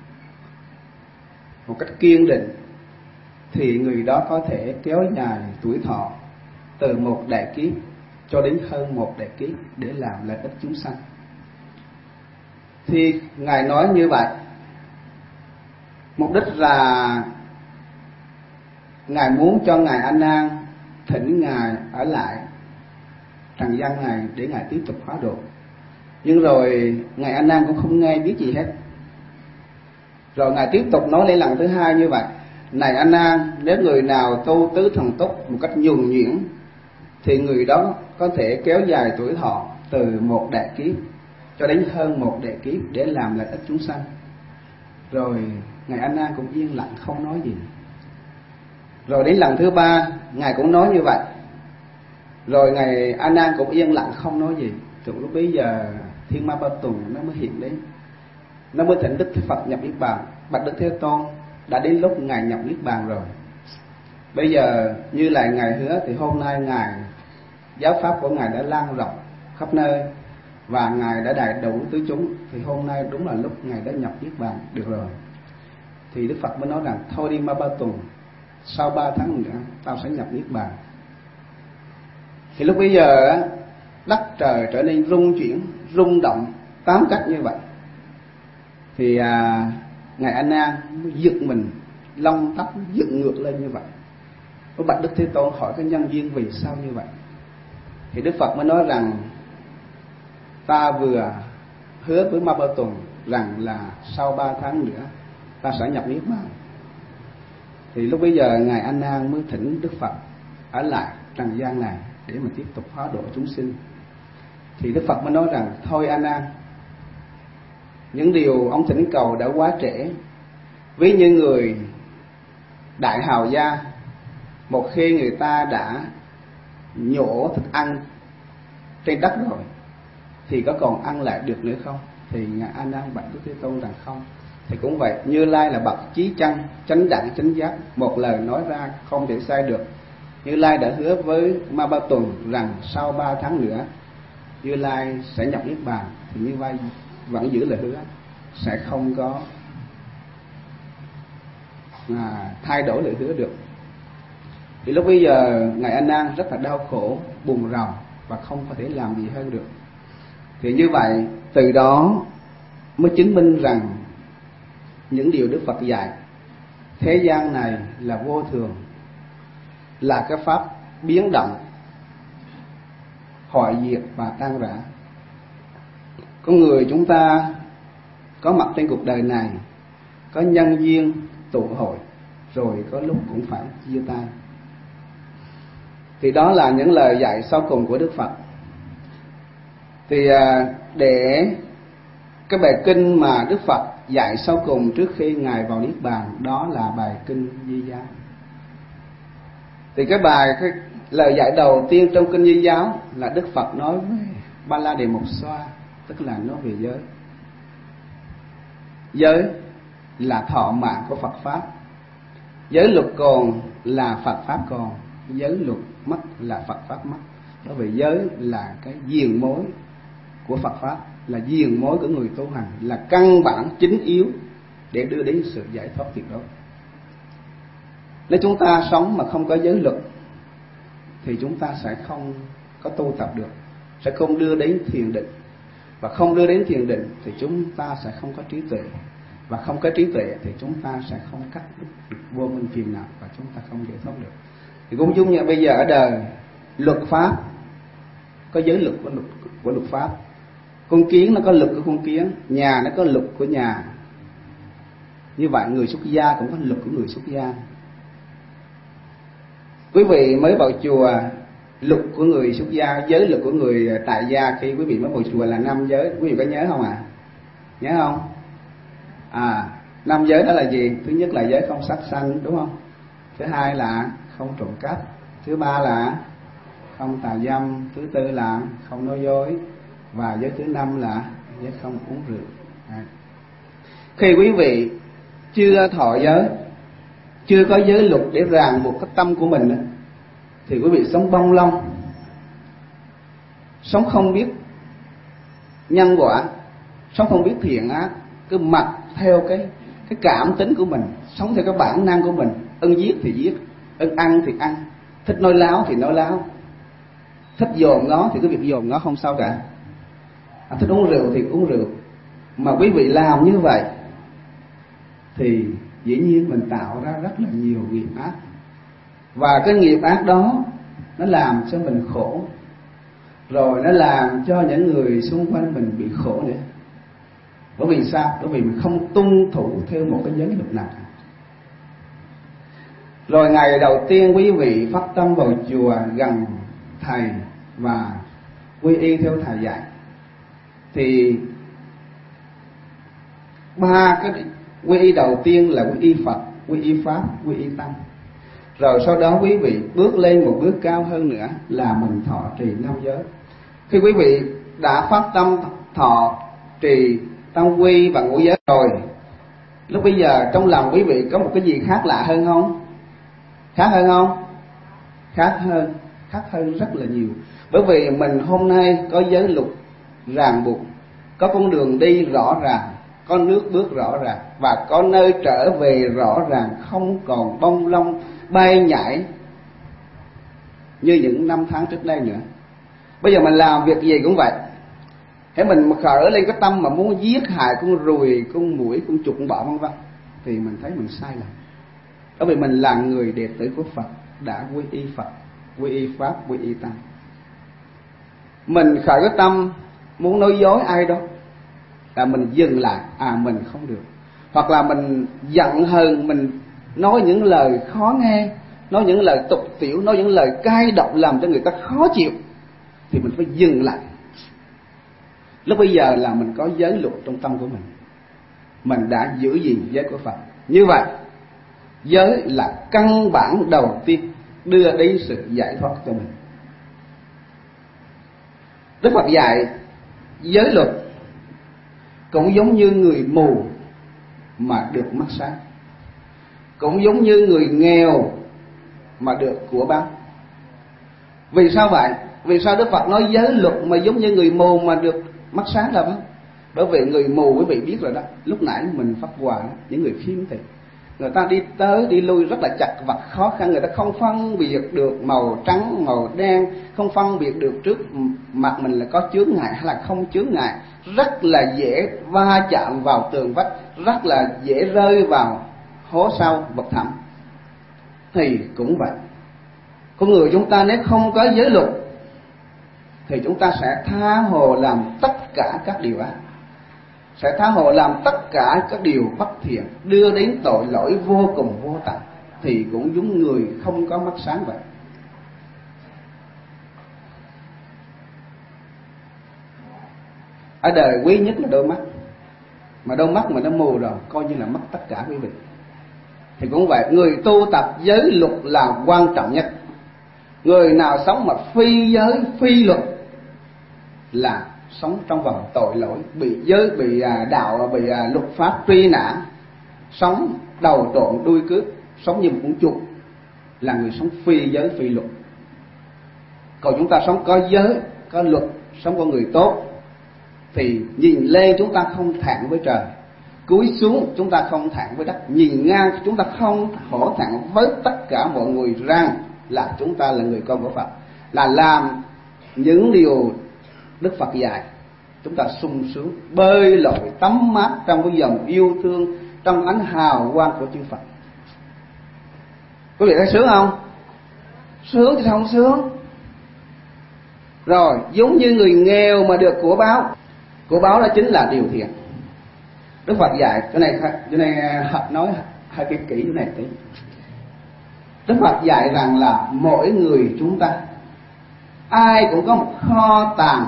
một cách kiên định, thì người đó có thể kéo dài tuổi thọ từ một đại kiếp cho đến hơn một đại kiếp để làm lợi ích chúng sanh. Thì Ngài nói như vậy, mục đích là Ngài muốn cho Ngài A Nan thỉnh Ngài ở lại trần gian này để Ngài tiếp tục hóa độ. Nhưng rồi Ngài A Nan cũng không nghe biết gì hết. Rồi Ngài tiếp tục nói lên lần thứ hai như vậy: này A Nan, nếu người nào tu tứ thần túc một cách nhuần nhuyễn thì người đó có thể kéo dài tuổi thọ từ một đại kiếp cho đến hơn một đại kiếp để làm lợi ích chúng sanh. Rồi Ngài A Nan cũng yên lặng không nói gì. Rồi đến lần thứ ba Ngài cũng nói như vậy. Rồi Ngài A Nan cũng yên lặng không nói gì. Từ lúc bấy giờ Thiên Ma Ba Tuần nó mới hiện đến, nó mới thỉnh Đức Phật nhập Niết Bàn: bạch Đức Thế Tôn, đã đến lúc Ngài nhập Niết Bàn rồi. Bây giờ như là Ngài hứa thì hôm nay Ngài giáo pháp của Ngài đã lan rộng khắp nơi và Ngài đã đại đủ tứ chúng, thì hôm nay đúng là lúc Ngài đã nhập Niết Bàn được rồi. Thì Đức Phật mới nói rằng thôi đi Ma Ba Tuần, sau ba tháng nữa tao sẽ nhập Niết Bàn. Thì lúc bây giờ đất trời trở nên rung chuyển, rung động tám cách như vậy. Thì à, Ngài A Nan giật mình, lông tóc dựng ngược lên như vậy. Có bạch Đức Thế Tôn hỏi cái nhân duyên vì sao như vậy. Thì Đức Phật mới nói rằng ta vừa hứa với Ma Ba Tuần rằng là sau ba tháng nữa ta sẽ nhập Niết Bàn. Thì lúc bây giờ Ngài A Nan mới thỉnh Đức Phật ở lại trần gian này để mà tiếp tục hóa độ chúng sinh. Thì Đức Phật mới nói rằng thôi A Nan, những điều ông thỉnh cầu đã quá trễ. Ví như người đại hào gia, một khi người ta đã nhổ thức ăn trên đất rồi thì có còn ăn lại được nữa không? Thì Ngài A Nan bạch Đức Thế Tôn rằng không. Thì cũng vậy, Như Lai là bậc chí chân, chánh đẳng chánh giác, một lời nói ra không thể sai được. Như Lai đã hứa với Ma Ba Tuần rằng sau ba tháng nữa Như Lai sẽ nhập niết bàn, thì Như Lai vẫn giữ lời hứa, sẽ không có à, thay đổi lời hứa được. Thì lúc bây giờ ngài A Nan rất là đau khổ, buồn rầu và không có thể làm gì hơn được. Thì như vậy từ đó mới chứng minh rằng những điều Đức Phật dạy, thế gian này là vô thường, là cái pháp biến động, hoại diệt và tan rã. Con người chúng ta có mặt trên cuộc đời này, có nhân duyên tụ hội, rồi có lúc cũng phải chia tay. Thì đó là những lời dạy sau cùng của Đức Phật. Thì để cái bài kinh mà Đức Phật dạy sau cùng trước khi ngài vào niết bàn, đó là bài kinh Di Giáo. Thì cái bài cái lời dạy đầu tiên trong kinh Di Giáo là Đức Phật nói với Ba La Đề Mục Xoa, tức là nói về giới. Giới là thọ mạng của Phật pháp. Giới luật còn là Phật pháp còn. Giới luật mất là Phật pháp mất. Bởi vì giới là cái diền mối của Phật pháp, là diền mối của người tu hành, là căn bản chính yếu để đưa đến sự giải thoát tuyệt đối. Nếu chúng ta sống mà không có giới luật thì chúng ta sẽ không có tu tập được, sẽ không đưa đến thiền định. Và không đưa đến thiền định thì chúng ta sẽ không có trí tuệ. Và không có trí tuệ thì chúng ta sẽ không cắt đứt vô minh phiền não, và chúng ta không giải thoát được. Thì cũng giống như bây giờ ở đời, luật pháp có giới luật của luật, của luật pháp. Con kiến nó có luật của con kiến, nhà nó có luật của nhà. Như vậy người xuất gia cũng có luật của người xuất gia. Quý vị mới vào chùa, luật của người xuất gia, giới luật của người tại gia khi quý vị mới vào chùa là năm giới. Quý vị có nhớ không ạ? À? Nhớ không? À, năm giới đó là gì? Thứ nhất là giới không sát sanh, đúng không? Thứ hai là không trộm cắp. Thứ ba là không tà dâm. Thứ tư là không nói dối. Và giới thứ năm là giới không uống rượu. À. Khi quý vị chưa thọ giới, chưa có giới luật để ràng buộc cái tâm của mình, thì quý vị sống bông lông, sống không biết nhân quả, sống không biết thiện ác, cứ mặc theo cái cái cảm tính của mình, sống theo cái bản năng của mình, ưng giết thì giết, ưng ăn thì ăn, thích nói láo thì nói láo, thích dồn nó thì cứ việc dồn nó không sao cả, à, thích uống rượu thì uống rượu. Mà quý vị làm như vậy thì dĩ nhiên mình tạo ra rất là nhiều nghiệp ác, và cái nghiệp ác đó nó làm cho mình khổ, rồi nó làm cho những người xung quanh mình bị khổ nữa. Bởi vì sao? Bởi vì mình không tuân thủ theo một cái giới luật nào. Rồi ngày đầu tiên quý vị phát tâm vào chùa gần thầy và quy y theo thầy dạy, thì ba cái quy y đầu tiên là quy y Phật, quy y Pháp, quy y Tăng. Rồi sau đó quý vị bước lên một bước cao hơn nữa là mình thọ trì năm giới. Khi quý vị đã phát tâm thọ trì tam quy và ngũ giới rồi, lúc bây giờ trong lòng quý vị có một cái gì khác lạ hơn không? Khác hơn không? Khác hơn, khác hơn rất là nhiều. Bởi vì mình hôm nay có giới luật ràng buộc, có con đường đi rõ ràng, có nước bước rõ ràng, và có nơi trở về rõ ràng, không còn bông lông bay nhảy như những năm tháng trước đây nữa. Bây giờ mình làm việc gì cũng vậy, hễ mình mà khởi lên cái tâm mà muốn giết hại con ruồi, con muỗi, con chuột, con bọ vân vân, thì mình thấy mình sai lầm. Bởi vì mình là người đệ tử của Phật, đã quy y Phật, quy y Pháp, quy y Tăng. Mình khởi cái tâm muốn nói dối ai đó là mình dừng lại, à mình không được. Hoặc là mình giận hờn, mình nói những lời khó nghe, nói những lời tục tiểu, nói những lời cay độc làm cho người ta khó chịu, thì mình phải dừng lại. Lúc bây giờ là mình có giới luật trong tâm của mình, mình đã giữ gìn giới của Phật. Như vậy giới là căn bản đầu tiên đưa đến sự giải thoát cho mình. Đức Phật dạy giới luật cũng giống như người mù mà được mắt sáng, cũng giống như người nghèo mà được của ban. Vì sao vậy? Vì sao Đức Phật nói giới luật mà giống như người mù mà được mắt sáng là vậy? Bởi vì người mù quý vị biết rồi đó, lúc nãy mình phát quà những người khiếm thị, người ta đi tới đi lui rất là chật vật khó khăn, người ta không phân biệt được màu trắng màu đen, không phân biệt được trước mặt mình là có chướng ngại hay là không chướng ngại, rất là dễ va chạm vào tường vách, rất là dễ rơi vào hố sâu vực thẳm. Thì cũng vậy, con người chúng ta nếu không có giới luật thì chúng ta sẽ tha hồ làm tất cả các điều ác, sẽ tha hồ làm tất cả các điều bất thiện, đưa đến tội lỗi vô cùng vô tận, thì cũng giống người không có mắt sáng vậy. Ở đời quý nhất là đôi mắt, mà đôi mắt mà nó mù rồi coi như là mất tất cả quý vị. Thì cũng vậy, người tu tập giới luật là quan trọng nhất. Người nào sống mà phi giới phi luật là sống trong vòng tội lỗi, bị giới bị đạo bị luật pháp truy nã, sống đầu trộn đuôi cướp, sống như một con chuột, là người sống phi giới phi luật. Còn chúng ta sống có giới có luật, sống con người tốt, thì nhìn lên chúng ta không thẹn với trời, cúi xuống chúng ta không thẹn với đất, nhìn ngang chúng ta không hổ thẹn với tất cả mọi người rằng là chúng ta là người con của Phật, là làm những điều Đức Phật dạy. Chúng ta sung sướng bơi lội tắm mát trong cái dòng yêu thương, trong ánh hào quang của chư Phật. Quý vị thấy sướng không? Sướng thì không sướng. Rồi giống như người nghèo mà được của báo, của báo đó chính là điều thiện. Đức Phật dạy cái này, cái này nói hơi kỹ kỹ cái này tí. Đức Phật dạy rằng là mỗi người chúng ta ai cũng có một kho tàng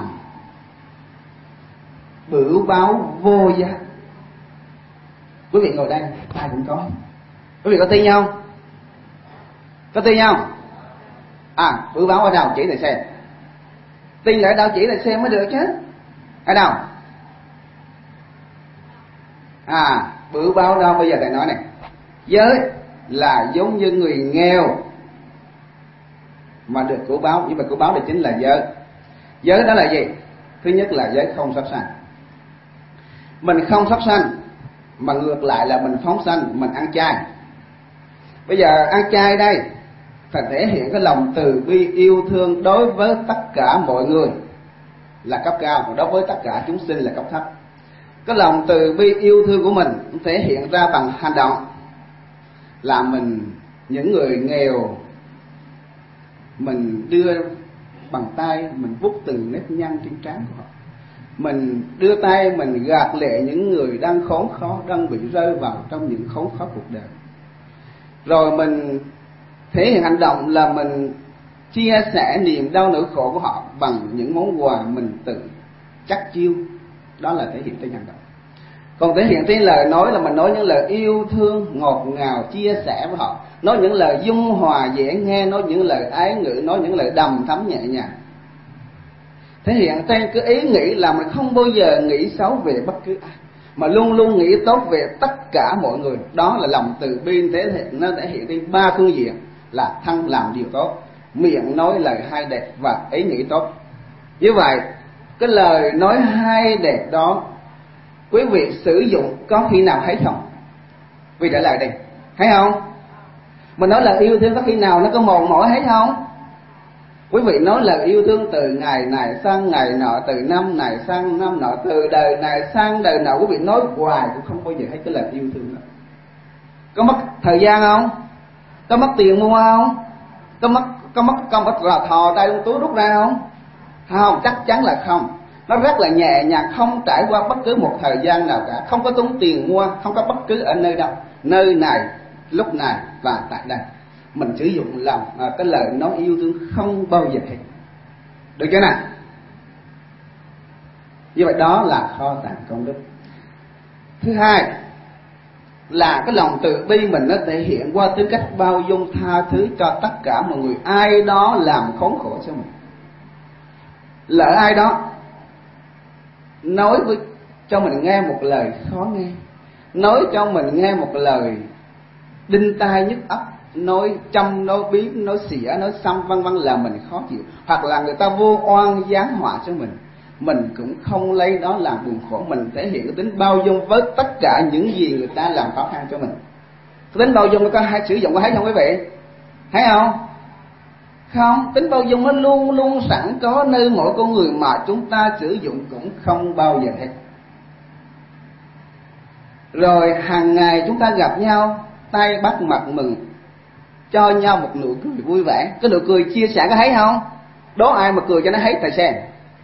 bửu báo vô giá. Quý vị ngồi đây ai cũng có. Quý vị có tin nhau? Có tin nhau? À, bửu báo ở đâu chỉ lại xem. Tin là ở đâu chỉ lại xem mới được chứ. Ở đâu? À, bửu báo đâu? Bây giờ thầy nói này, giới là giống như người nghèo mà được của báo, nhưng mà của báo đây chính là giới. Giới đó là gì? Thứ nhất là giới không sát sanh. Mình không sát sanh, mà ngược lại là mình phóng sanh, mình ăn chay. Bây giờ ăn chay đây phải thể hiện cái lòng từ bi yêu thương đối với tất cả mọi người là cấp cao, và đối với tất cả chúng sinh là cấp thấp. Cái lòng từ bi yêu thương của mình thể hiện ra bằng hành động, là mình những người nghèo mình đưa bằng tay mình vuốt từng nếp nhăn trên trán của họ, mình đưa tay mình gạt lệ những người đang khốn khó, đang bị rơi vào trong những khốn khó cuộc đời. Rồi mình thể hiện hành động là mình chia sẻ niềm đau nỗi khổ của họ bằng những món quà mình tự chắc chiêu. Đó là thể hiện trên hành động. Còn thể hiện trên lời nói là mình nói những lời yêu thương ngọt ngào, chia sẻ với họ, nói những lời dung hòa dễ nghe, nói những lời ái ngữ, nói những lời đầm thắm nhẹ nhàng. Thể hiện trên cái ý nghĩ là mình không bao giờ nghĩ xấu về bất cứ ai, mà luôn luôn nghĩ tốt về tất cả mọi người. Đó là lòng từ bi. Thế thì nó thể hiện trên ba phương diện là thân làm điều tốt, miệng nói lời hay đẹp và ý nghĩ tốt. Như vậy cái lời nói hay đẹp đó quý vị sử dụng có khi nào thấy không? Vì trả lời đây, thấy không? Mình nói lời yêu thương có khi nào nó có mòn mỏi thấy không? Quý vị nói lời yêu thương từ ngày này sang ngày nọ, từ năm này sang năm nọ, từ đời này sang đời nọ, quý vị nói hoài cũng không bao giờ thấy cái lời yêu thương đó. Có mất thời gian không? Có mất tiền mua không? Có mất có mất công ít là thò tay trong túi rút ra không? Không, chắc chắn là không. Nó rất là nhẹ nhàng, không trải qua bất cứ một thời gian nào cả, không có tốn tiền mua, không có bất cứ ở nơi đâu, nơi này, lúc này và tại đây. Mình sử dụng lòng à, cái lời nói yêu thương không bao giờ hết. Được chưa nào? Như vậy đó là kho tàng công đức. Thứ hai là cái lòng từ bi mình nó thể hiện qua tính cách bao dung tha thứ cho tất cả mọi người, ai đó làm khốn khổ cho mình. Lỡ ai đó nói với cho mình nghe một lời khó nghe, nói cho mình nghe một lời đinh tai nhức óc, nói châm, nói biếm, nói xỉa, nói xăm vân vân là mình khó chịu, hoặc là người ta vô oan giáng họa cho mình, mình cũng không lấy đó làm buồn khổ. Mình thể hiện cái tính bao dung với tất cả những gì người ta làm khó khăn cho mình. Cái tính bao dung người ta hay sử dụng có thấy không quý vị? Thấy không? Không, tính bao dung nó luôn luôn sẵn có nơi mỗi con người mà chúng ta sử dụng cũng không bao giờ hết. Rồi hàng ngày chúng ta gặp nhau, tay bắt mặt mừng, cho nhau một nụ cười vui vẻ. Cái nụ cười chia sẻ có thấy không? Đố ai mà cười cho nó thấy thầy xem.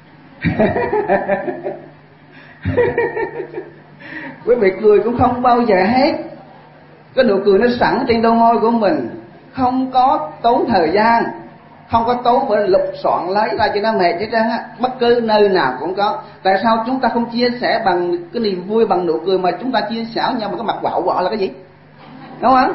Quý vị cười cũng không bao giờ hết. Cái nụ cười nó sẵn trên đôi môi của mình, không có tốn thời gian, không có tốn phải lục soạn lấy ra cho nó mệt chứ trơn á. Bất cứ nơi nào cũng có. Tại sao chúng ta không chia sẻ bằng cái niềm vui bằng nụ cười, mà chúng ta chia sẻ nhau bằng cái mặt quạo quọ là cái gì? Đúng không?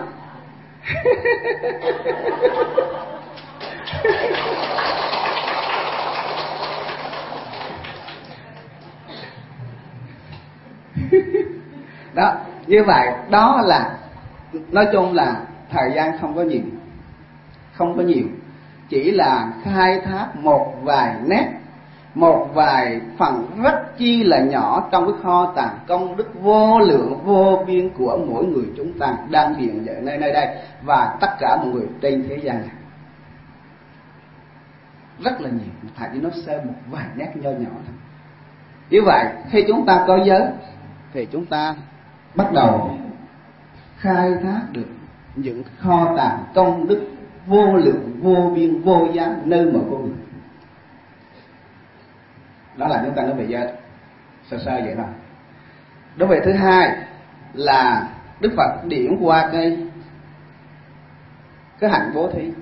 Đó, như vậy đó là nói chung là thời gian không có nhiều, không có nhiều, chỉ là khai thác một vài nét, một vài phần rất chi là nhỏ trong cái kho tàng công đức vô lượng vô biên của mỗi người chúng ta đang hiện ở nơi nơi đây và tất cả mọi người trên thế gian này. Rất là nhiều, thầy chỉ nói sơ một vài nét nho nhỏ thôi. Như vậy khi chúng ta có giới thì chúng ta bắt đầu khai thác được những kho tàng công đức vô lượng vô biên vô giá nơi mọi con người. Đó là chúng ta nói về giới sơ sơ vậy thôi. Đối với thứ hai là Đức Phật điểm qua cái cái hạnh bố thí.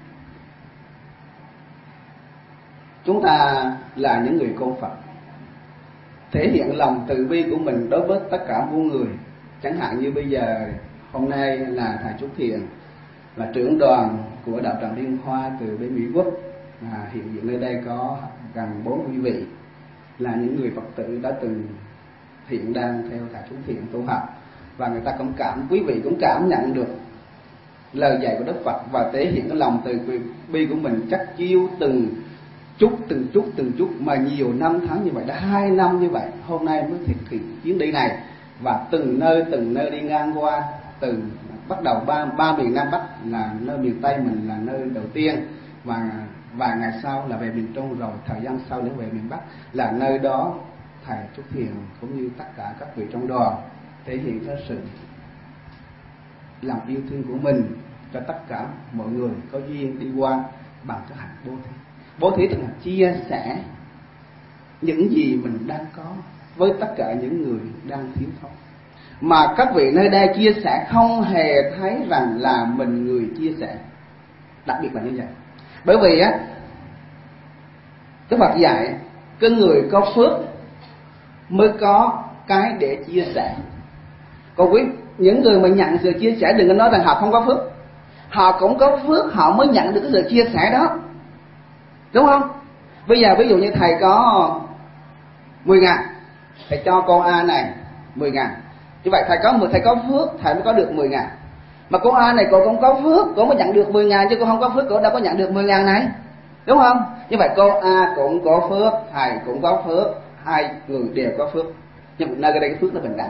Chúng ta là những người con Phật, thể hiện lòng từ bi của mình đối với tất cả muôn người. Chẳng hạn như bây giờ hôm nay là thầy Trúc Thiền là trưởng đoàn của đạo tràng Liên Hoa từ bên Mỹ Quốc, à, hiện diện nơi đây có gần bốn quý vị là những người Phật tử đã từng hiện đang theo thầy Trúc Thiền tu học, và người ta cũng cảm quý vị cũng cảm nhận được lời dạy của Đức Phật và thể hiện cái lòng từ bi của mình chắc chiêu từng chút từng chút từng chút mà nhiều năm tháng như vậy, đã hai năm như vậy hôm nay mới thực hiện chuyến đi này, và từng nơi từng nơi đi ngang qua, từ bắt đầu ba ba miền Nam Bắc là nơi miền Tây mình là nơi đầu tiên, và vài ngày sau là về miền Trung, rồi thời gian sau nữa về miền Bắc, là nơi đó thầy Trúc Thiền cũng như tất cả các vị trong đoàn thể hiện ra sự lòng yêu thương của mình cho tất cả mọi người có duyên đi qua bằng cái hạnh bố thí. Bố thí tức là chia sẻ những gì mình đang có với tất cả những người đang thiếu thốn, mà các vị nơi đây chia sẻ không hề thấy rằng là mình người chia sẻ, đặc biệt là như vậy. Bởi vì á, cái Phật dạy cái người có phước mới có cái để chia sẻ. Còn quý những người mà nhận sự chia sẻ đừng có nói rằng họ không có phước, họ cũng có phước, họ mới nhận được cái sự chia sẻ đó, đúng không? Bây giờ ví dụ như thầy có mười ngàn, thầy cho cô A này mười ngàn, như vậy thầy có một thầy có phước thầy mới có được mười ngàn. Mà cô A này cô cũng có phước, cô mới nhận được mười ngàn, chứ cô không có phước cô đâu có nhận được mười ngàn này, đúng không? Như vậy cô A cũng có phước, thầy cũng có phước, hai người đều có phước, nhưng mà nơi đây cái phước nó bình đẳng.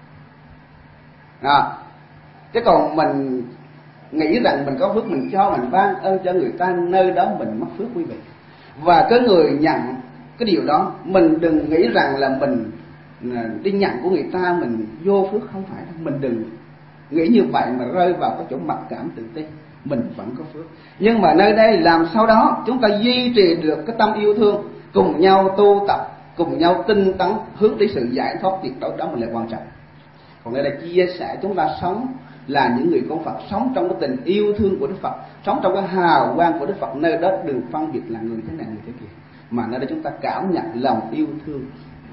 À, chứ còn mình nghĩ rằng mình có phước mình cho, mình ban ơn cho người ta, nơi đó mình mất phước quý vị. Và cái người nhận cái điều đó, mình đừng nghĩ rằng là mình đi nhận của người ta mình vô phước, không phải đâu. Mình đừng nghĩ như vậy mà rơi vào cái chỗ mặc cảm tự ti, mình vẫn có phước. Nhưng mà nơi đây làm sao đó chúng ta duy trì được cái tâm yêu thương, cùng nhau tu tập, cùng nhau tinh tấn hướng tới sự giải thoát tuyệt đối, đó mới là quan trọng. Còn nơi đây chia sẻ, chúng ta sống là những người con Phật, sống trong cái tình yêu thương của Đức Phật, sống trong cái hào quang của Đức Phật, nơi đó đừng phân biệt là người thế này người thế kia, mà nơi đây chúng ta cảm nhận lòng yêu thương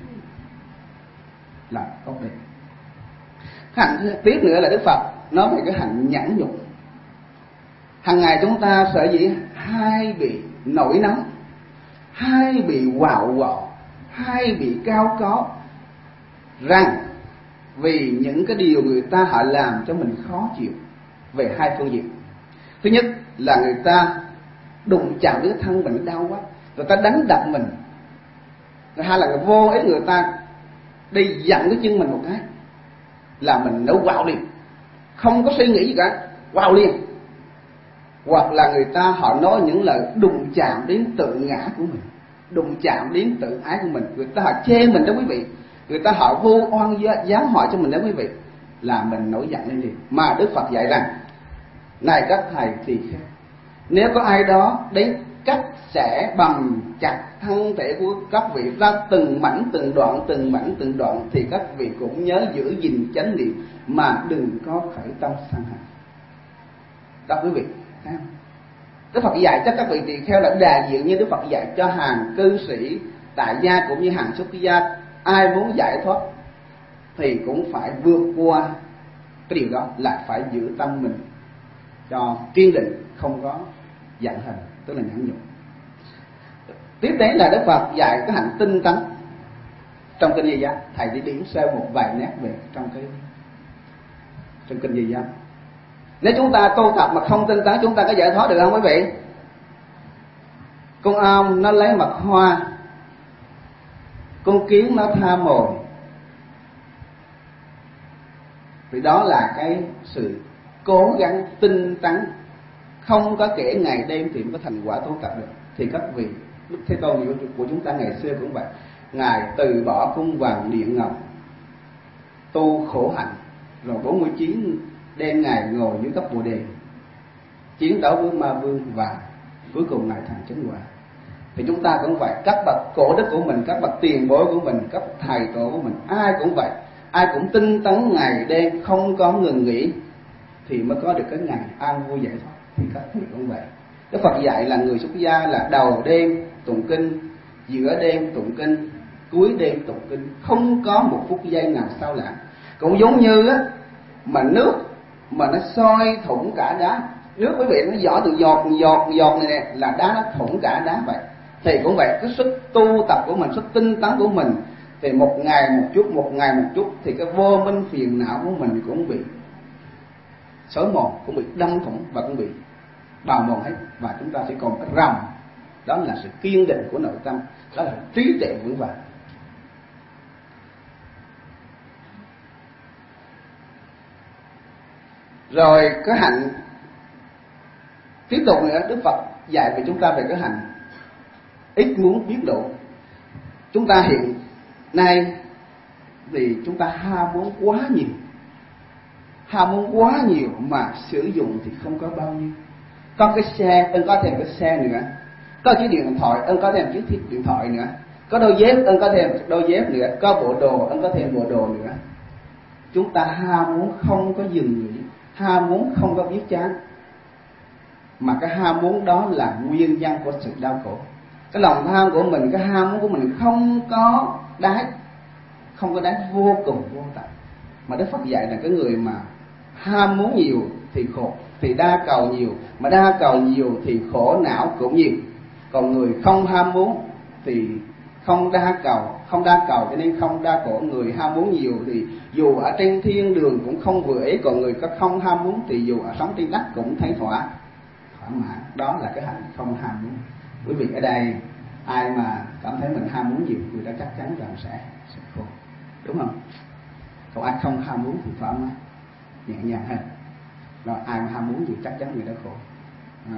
là tốt đẹp. Hạnh tiếp nữa là Đức Phật nói về cái hạnh nhẫn nhục. Hằng ngày chúng ta sở dĩ hay bị nổi nóng, hay bị quạo quọ, hay bị cao có, rằng vì những cái điều người ta họ làm cho mình khó chịu về hai phương diện. Thứ nhất là người ta đụng chạm đến thân mình đau quá, người ta đánh đập mình. Thứ hai là người vô ý người ta đi dặn cái chân mình một cái là mình nấu quạo liền, không có suy nghĩ gì cả, quạo liền. Hoặc là người ta họ nói những lời đụng chạm đến tự ngã của mình, đụng chạm đến tự ái của mình, người ta họ chê mình đó quý vị, người ta họ vô oan giáo họ cho mình đó quý vị, là mình nổi giận lên liền. Mà Đức Phật dạy rằng này các thầy tỳ kheo, nếu có ai đó đến cắt xẻ bằng chặt thân thể của các vị ra từng mảnh từng đoạn từng mảnh từng đoạn, thì các vị cũng nhớ giữ gìn chánh niệm mà đừng có khởi tâm sân hận. Đó quý vị thấy không? Đức Phật dạy cho các vị tỳ kheo là đại diện như Đức Phật dạy cho hàng cư sĩ tại gia cũng như hàng xuất gia. Ai muốn giải thoát thì cũng phải vượt qua cái điều đó, là phải giữ tâm mình cho kiên định, không có giận hờn, tức là nhẫn nhục. Tiếp đến là Đức Phật dạy cái hạnh tinh tấn trong kinh Di Giáo. Thầy đi điểm sơ một vài nét về trong cái trong kinh Di Giáo. Nếu chúng ta tu tập mà không tinh tấn, chúng ta có giải thoát được không quý vị? Con ong nó lấy mật hoa, con kiến nó tha mồi, vì đó là cái sự cố gắng tinh tấn, không có kể ngày đêm thì mới có thành quả tu tập được. Thì các vị Đức Thế Tôn của chúng ta ngày xưa cũng vậy, ngài từ bỏ cung vàng điện ngọc, tu khổ hạnh, rồi bốn mươi chín đêm ngài ngồi dưới gốc bồ đề chiến đấu với ma vương, và cuối cùng ngài thành chánh quả. Thì chúng ta cũng vậy, các bậc cổ đức của mình, các bậc tiền bối của mình, các thầy tổ của mình, ai cũng vậy, ai cũng tinh tấn ngày đêm không có ngừng nghỉ thì mới có được cái ngày an vui giải thoát. Thì các vị cũng vậy. Đức Phật dạy là người xuất gia là đầu đêm tụng kinh, giữa đêm tụng kinh, cuối đêm tụng kinh, không có một phút giây nào sao lãng. Cũng giống như á, mà nước mà nó soi thủng cả đá, nước quý vị nó giỏ từ giọt giọt giọt này nè, là đá nó thủng cả đá vậy. Thì cũng vậy, cái sức tu tập của mình, sức tinh tấn của mình, thì một ngày một chút, một ngày một chút, thì cái vô minh phiền não của mình cũng bị xói mòn, cũng bị đâm thủng và cũng bị bào mòn hết. Và chúng ta sẽ còn cái rằm, đó là sự kiên định của nội tâm, đó là trí tuệ vững vàng. Rồi cái hạnh tiếp tục nữa, Đức Phật dạy về chúng ta về cái hạnh ít muốn biết độ. Chúng ta hiện nay thì chúng ta ham muốn quá nhiều, ham muốn quá nhiều mà sử dụng thì không có bao nhiêu. Có cái xe, ân có thêm cái xe nữa. Có chiếc điện thoại, ân có thêm chiếc thiết điện thoại nữa. Có đôi dép, ân có thêm đôi dép nữa. Có bộ đồ, ân có thêm bộ đồ nữa. Chúng ta ham muốn không có dừng nghỉ, ham muốn không có biết chán. Mà cái ham muốn đó là nguyên nhân của sự đau khổ. Cái lòng tham của mình, cái ham muốn của mình không có đáy, không có đáy, vô cùng vô tận. Mà Đức Phật dạy là cái người mà ham muốn nhiều thì khổ, thì đa cầu nhiều, mà đa cầu nhiều thì khổ não cũng nhiều. Còn người không ham muốn thì không đa cầu, không đa cầu cho nên không đa khổ. Người ham muốn nhiều thì dù ở trên thiên đường cũng không vừa ý, còn người có không ham muốn thì dù ở sống trên đất cũng thấy thỏa thỏa mãn. Đó là cái hạnh không ham muốn. Quý vị ở đây ai mà cảm thấy mình ham muốn nhiều, người đã chắc chắn rằng sẽ sẽ khổ, đúng không? Còn ai không ham muốn thì thoải mái, nhẹ nhàng hơn. Rồi ai mà ham muốn thì chắc chắn người đó khổ. Đó.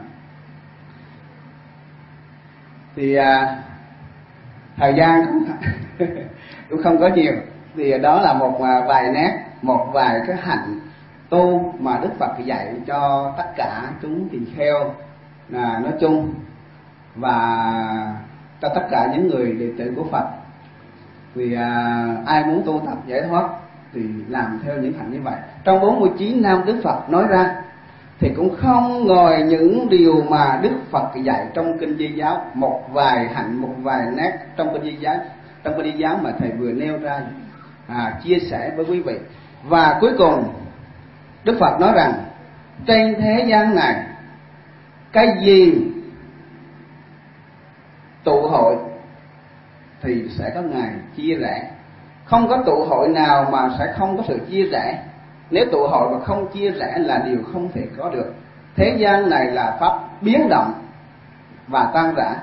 Thì à, thời gian cũng, cũng không có nhiều, thì đó là một vài nét, một vài cái hạnh tu mà Đức Phật dạy cho tất cả chúng tỳ kheo là nói chung, và cho tất cả những người đệ tử của Phật. Vì à, ai muốn tu tập giải thoát thì làm theo những hạnh như vậy. Trong bốn mươi chín năm Đức Phật nói ra thì cũng không ngồi những điều mà Đức Phật dạy trong kinh Di Giáo, một vài hạnh, một vài nét trong kinh Di Giáo, trong kinh Di Giáo mà thầy vừa nêu ra, à, chia sẻ với quý vị. Và cuối cùng Đức Phật nói rằng trên thế gian này cái gì tụ hội thì sẽ có ngày chia rẽ. Không có tụ hội nào mà sẽ không có sự chia rẽ. Nếu tụ hội mà không chia rẽ là điều không thể có được. Thế gian này là pháp biến động và tan rã.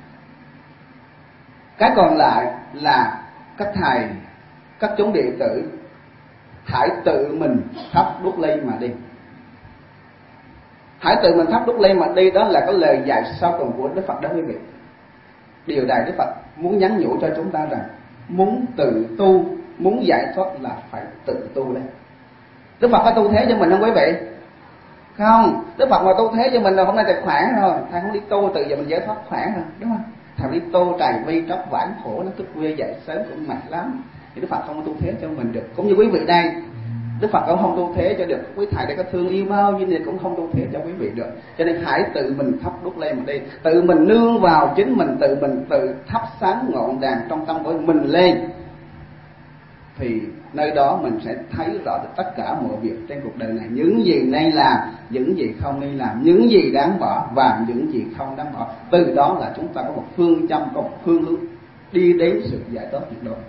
Cái còn lại là các thầy, các chúng đệ tử hãy tự mình thắp đuốc lên mà đi. Hãy tự mình thắp đuốc lên mà đi, đó là cái lời dạy sau cùng của Đức Phật đó quý vị. Điều này Đức Phật muốn nhắn nhủ cho chúng ta rằng muốn tự tu, muốn giải thoát là phải tự tu lên. Đức Phật có tu thế cho mình không quý vị? Không, Đức Phật mà tu thế cho mình là hôm nay tài khoản rồi, thầy không đi tu từ giờ mình giải thoát khoản rồi, đúng không? Thầy đi tu trải vi tróc vãn khổ, nó thức khuya dậy sớm cũng mệt lắm. Thì Đức Phật không tu thế cho mình được. Cũng như quý vị đây, Đức Phật cũng không tu thế cho được. Quý thầy đây có thương yêu bao nhiêu thì cũng không tu thế cho quý vị được. Cho nên hãy tự mình thắp đuốc lên mà đi, tự mình nương vào chính mình, tự mình tự thắp sáng ngọn đèn trong tâm của mình lên, thì nơi đó mình sẽ thấy rõ được tất cả mọi việc trên cuộc đời này, những gì nên làm, những gì không nên làm, những gì đáng bỏ và những gì không đáng bỏ. Từ đó là chúng ta có một phương châm, có một phương hướng đi đến sự giải thoát tuyệt đối.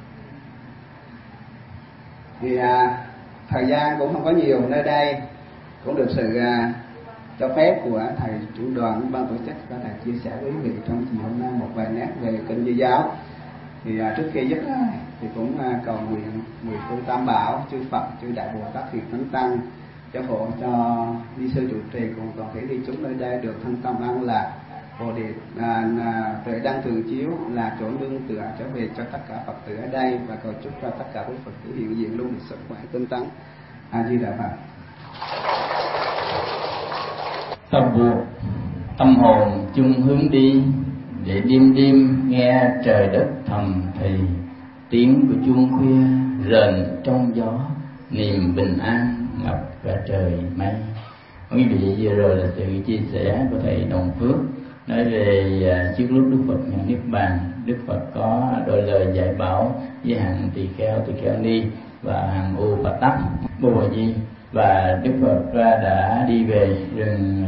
Thì à, thời gian cũng không có nhiều, nơi đây cũng được sự à, cho phép của thầy chủ đoàn ban tổ chức có thể chia sẻ với quý vị trong chiều hôm nay một vài nét về kinh Di giáo. Thì à, trước khi dứt thì cũng à, cầu nguyện mười phương tam bảo, chư Phật, chư Đại Bồ Tát, Thiệt Thánh Tăng cho hộ cho ni sư trụ trì cùng toàn thể đi chúng nơi đây được thân tâm an lạc, Bồ đề à, à, tuệ đăng thường chiếu là chỗ nương tựa trở về cho tất cả Phật tử ở đây, và cầu chúc cho tất cả quý Phật tử hiện diện luôn được sức khỏe tinh tấn. A Di Đà Phật. Tâm buộc tâm hồn chung hướng đi, để đêm đêm nghe trời đất thầm thì, tiếng của chuông khuya rền trong gió, niềm bình an ngập cả trời mây. Quý vị, vừa rồi là sự chia sẻ của thầy Đồng Phước nói về trước lúc Đức Phật nhận niết bàn, Đức Phật có đôi lời dạy bảo với hàng tỳ kheo, tỳ kheo ni và hàng U Bà Tắc, Bồ Di, và Đức Phật đã đi về rừng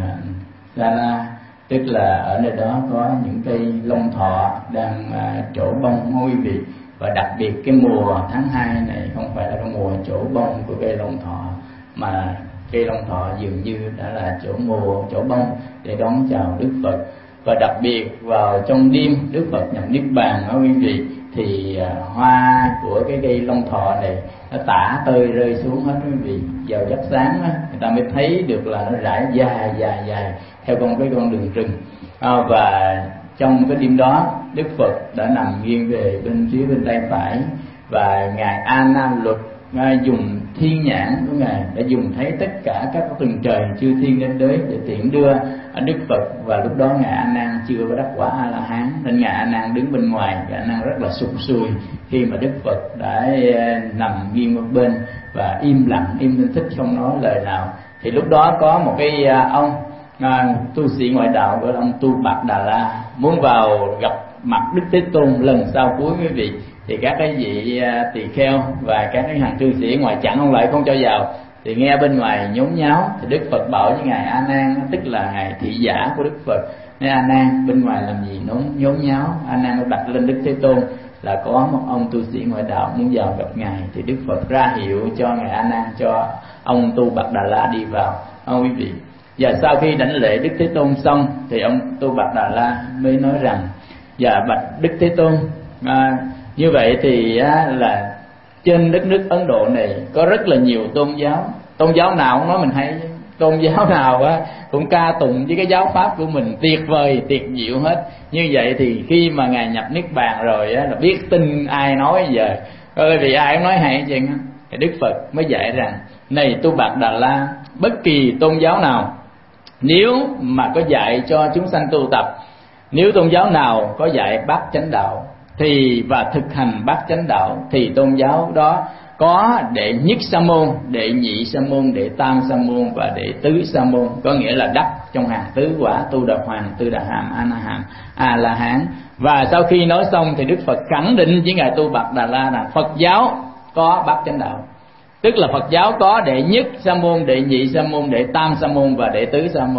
Sa La, tức là ở nơi đó có những cây long thọ đang trổ bông quý vị. Và đặc biệt cái mùa tháng hai này không phải là cái mùa trổ bông của cây long thọ, mà cây long thọ dường như đã là chỗ mùa trổ bông để đón chào Đức Phật. Và đặc biệt vào trong đêm Đức Phật nhập niết bàn đó quý vị, thì hoa của cái cây long thọ này nó tả tơi rơi xuống hết quý vị. Vào giấc sáng đó, người ta mới thấy được là nó rải dài dài dài theo con cái con đường rừng. À, và trong cái đêm đó Đức Phật đã nằm nghiêng về bên phía bên tay phải, và ngài A Nan Luật ngài dùng thiên nhãn của ngài đã dùng thấy tất cả các tầng trời chư thiên đến đới để tiễn đưa Đức Phật. Và lúc đó ngài A Nan chưa có đắc quả A La Hán, nên ngài A Nan đứng bên ngoài. Ngài A Nan rất là sụt sùi khi mà Đức Phật đã nằm nghiêng một bên và im lặng, im tinh thích không nói lời nào. Thì lúc đó có một cái ông à, tu sĩ ngoại đạo gọi là ông Tu Bạt Đà La muốn vào gặp mặt Đức Thế Tôn lần sau cuối quý vị. Thì các cái vị tỳ kheo và các cái hàng cư sĩ ngoài chặn ông lại không cho vào. Thì nghe bên ngoài nhốn nháo, thì Đức Phật bảo với ngài A Nan, tức là ngài thị giả của Đức Phật: "Này A Nan, bên ngoài làm gì nhốn nhốn nháo?" A Nan đặt lên Đức Thế Tôn là có một ông tu sĩ ngoại đạo muốn vào gặp ngài. Thì Đức Phật ra hiệu cho ngài A Nan cho ông Tu Bạt Đà La đi vào. Ông quý vị, và sau khi đảnh lễ Đức Thế Tôn xong thì ông Tu Bạt Đà La mới nói rằng: "Dạ bạch Đức Thế Tôn, à, như vậy thì á, là trên đất nước Ấn Độ này có rất là nhiều tôn giáo. Tôn giáo nào cũng nói mình hay, tôn giáo nào á, cũng ca tụng với cái giáo pháp của mình tuyệt vời, tuyệt diệu hết. Như vậy thì khi mà ngài nhập niết bàn rồi á, là biết tin ai nói giờ, bởi vì ai cũng nói hay hết trơn á." Thì Đức Phật mới dạy rằng: "Này Tu Bạt Đà La, bất kỳ tôn giáo nào nếu mà có dạy cho chúng sanh tu tập, nếu tôn giáo nào có dạy bát chánh đạo thì và thực hành bát chánh đạo, thì tôn giáo đó có đệ nhất sa môn, đệ nhị sa môn, đệ tam sa môn và đệ tứ sa môn, có nghĩa là đắc trong hàng tứ quả, tu đà hoàng, tư đà hàm, a na hàm, a la hán." Và sau khi nói xong thì Đức Phật khẳng định với ngài Tu Bạt Đà La là Phật giáo có bát chánh đạo, tức là Phật giáo có đệ nhất sa môn, đệ nhị sa môn, đệ tam sa môn và đệ tứ sa môn.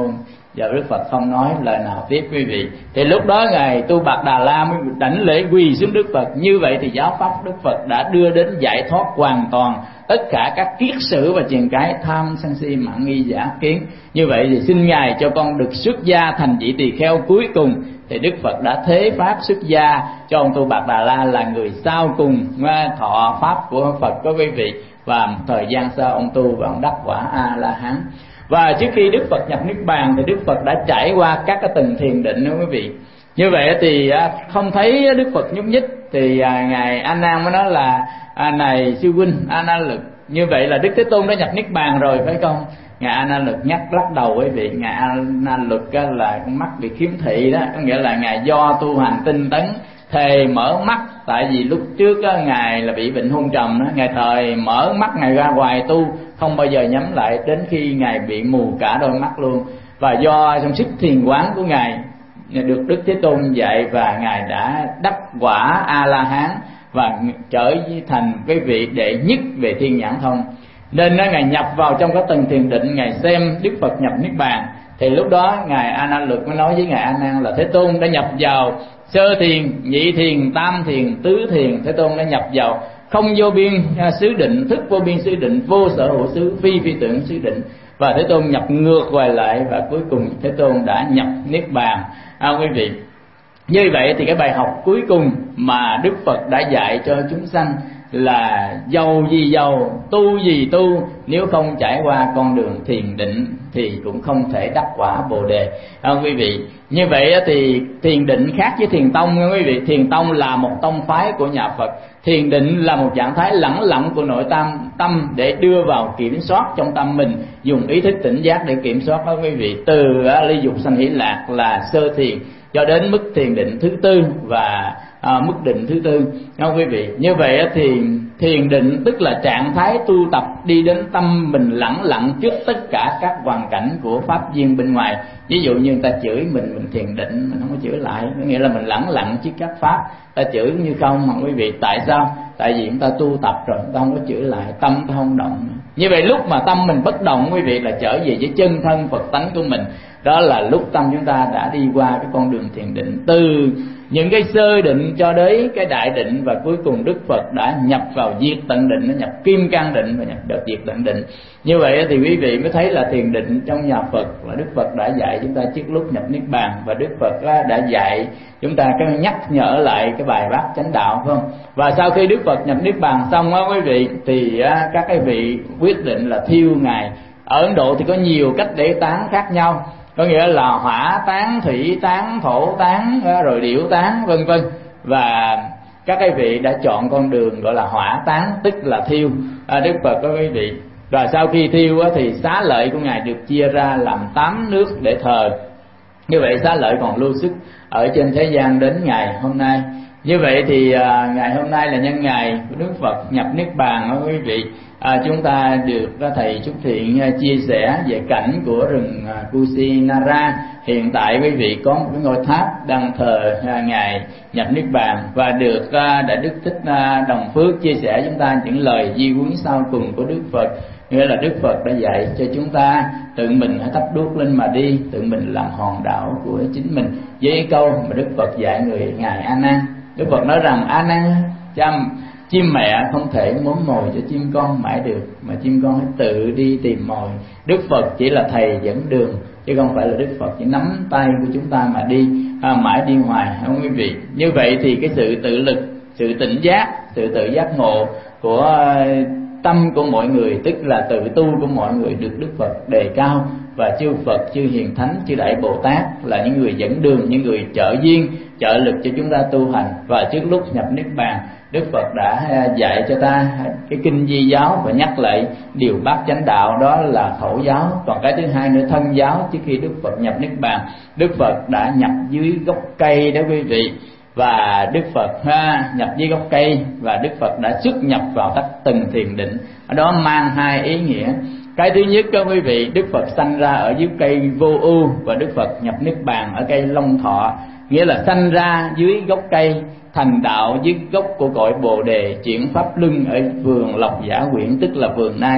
Và Đức Phật không nói lời nào tiếp quý vị. Thì lúc đó Ngài Tu Bạt Đà La mới đảnh lễ quỳ xuống Đức Phật. Như vậy thì giáo pháp Đức Phật đã đưa đến giải thoát hoàn toàn tất cả các kiết sử và triền cái tham sân si mạn nghi giả kiến. Như vậy thì xin Ngài cho con được xuất gia thành vị tỳ kheo cuối cùng. Thì Đức Phật đã thế pháp xuất gia cho ông Tu Bạt Đà La là người sau cùng thọ pháp của Phật có quý vị. Và một thời gian sau ông tu và ông đắc quả A La Hán. Và trước khi Đức Phật nhập Niết Bàn thì Đức Phật đã trải qua các cái tầng thiền định đó quý vị. Như vậy thì không thấy Đức Phật nhúc nhích thì Ngài A Nan mới nói là à, này sư huynh A Nan Lực, như vậy là Đức Thế Tôn đã nhập Niết Bàn rồi phải không? Ngài A Nan Lực nhắc lắc đầu quý vị. Ngài A Nan Lực là con mắt bị khiếm thị đó, có nghĩa là Ngài do tu hành tinh tấn thề mở mắt. Tại vì lúc trước á, Ngài là bị bệnh hôn trầm đó, Ngài thời mở mắt Ngài ra hoài tu, không bao giờ nhắm lại, đến khi Ngài bị mù cả đôi mắt luôn. Và do trong sức thiền quán của Ngài được Đức Thế Tôn dạy, và Ngài đã đắc quả A La Hán và trở thành cái vị đệ nhất về thiên nhãn thông. Nên đó, Ngài nhập vào trong cái tầng thiền định, Ngài xem Đức Phật nhập Niết Bàn. Thì lúc đó Ngài A Nan Lực mới nói với Ngài A Nan là Thế Tôn đã nhập vào sơ thiền, nhị thiền, tam thiền, tứ thiền. Thế Tôn đã nhập vào không vô biên xứ định, thức vô biên xứ định, vô sở hữu xứ, phi phi tưởng xứ định. Và Thế Tôn nhập ngược quay lại, và cuối cùng Thế Tôn đã nhập Niết Bàn. À, quý vị, như vậy thì cái bài học cuối cùng mà Đức Phật đã dạy cho chúng sanh là giàu gì giàu, tu gì tu, nếu không trải qua con đường thiền định thì cũng không thể đắc quả Bồ Đề. À, quý vị, như vậy thì thiền định khác với thiền tông nha quý vị. Thiền tông là một tông phái của nhà Phật, thiền định là một trạng thái lẳng lặng của nội tâm tâm để đưa vào kiểm soát trong tâm mình, dùng ý thức tỉnh giác để kiểm soát đó quý vị. Từ ly dục sanh hỷ lạc là sơ thiền cho đến mức thiền định thứ tư và à, mức định thứ tư không quý vị. Như vậy thì thiền định tức là trạng thái tu tập đi đến tâm mình lẳng lặng trước tất cả các hoàn cảnh của pháp duyên bên ngoài. Ví dụ như người ta chửi mình, mình thiền định mình không có chửi lại, có nghĩa là mình lẳng lặng trước các pháp. Ta chửi như không mà quý vị, tại sao? Tại vì chúng ta tu tập rồi, chúng ta không có chửi lại, tâm ta không động. Như vậy lúc mà tâm mình bất động quý vị là trở về với chân thân Phật tánh của mình. Đó là lúc tâm chúng ta đã đi qua cái con đường thiền định, từ những cái sơ định cho đến cái đại định, và cuối cùng Đức Phật đã nhập vào diệt tận định, nó nhập kim cang định và nhập đợt diệt tận định. Như vậy thì quý vị mới thấy là thiền định trong nhà Phật là Đức Phật đã dạy chúng ta trước lúc nhập Niết Bàn, và Đức Phật đã dạy chúng ta cái nhắc nhở lại cái bài bát chánh đạo, phải không? Và sau khi Đức Phật nhập Niết Bàn xong á quý vị, thì các cái vị quyết định là thiêu Ngài. Ở Ấn Độ thì có nhiều cách để tán khác nhau, có nghĩa là hỏa tán, thủy tán, thổ tán, rồi điểu tán, vân vân. Và các cái vị đã chọn con đường gọi là hỏa tán, tức là thiêu à, Đức Phật có quý vị. Và sau khi thiêu thì xá lợi của Ngài được chia ra làm tám nước để thờ. Như vậy xá lợi còn lưu sức ở trên thế gian đến ngày hôm nay. Như vậy thì à, ngày hôm nay là nhân ngày của Đức Phật nhập Niết Bàn đó quý vị. À, chúng ta được thầy Trúc Thiện chia sẻ về cảnh của rừng Kusinara. Hiện tại quý vị có một cái ngôi tháp đang thờ ngài nhập Niết Bàn, và được Đại Đức Thích Đồng Phước chia sẻ chúng ta những lời di huấn sau cùng của Đức Phật. Nghĩa là Đức Phật đã dạy cho chúng ta tự mình hãy thắp đuốc lên mà đi, tự mình làm hòn đảo của chính mình. Với câu mà Đức Phật dạy người ngài A Nan, Đức Phật nói rằng A Nan, chăm chim mẹ không thể mối mồi cho chim con mãi được, mà chim con phải tự đi tìm mồi. Đức Phật chỉ là thầy dẫn đường, chứ không phải là Đức Phật chỉ nắm tay của chúng ta mà đi à, mãi đi hoài, không quý vị. Như vậy thì cái sự tự lực, sự tỉnh giác, sự tự giác ngộ của tâm của mọi người, tức là tự tu của mọi người, được Đức Phật đề cao. Và chư Phật, chư Hiền Thánh, chư Đại Bồ Tát là những người dẫn đường, những người trợ duyên, trợ lực cho chúng ta tu hành. Và trước lúc nhập Niết Bàn, Đức Phật đã dạy cho ta cái kinh Di giáo và nhắc lại điều bát chánh đạo, đó là khẩu giáo. Còn cái thứ hai nữa, thân giáo. Trước khi Đức Phật nhập Niết Bàn, Đức Phật đã nhập dưới gốc cây đó quý vị. Và Đức Phật ha, nhập dưới gốc cây, và Đức Phật đã xuất nhập vào các tầng thiền định. Ở đó mang hai ý nghĩa. Cái thứ nhất đó quý vị, Đức Phật sanh ra ở dưới cây Vô Ưu, và Đức Phật nhập Niết Bàn ở cây Long Thọ. Nghĩa là sanh ra dưới gốc cây, thành đạo dưới gốc của cội Bồ Đề, chuyển pháp luân ở vườn Lộc Giả Quyển, tức là vườn Nai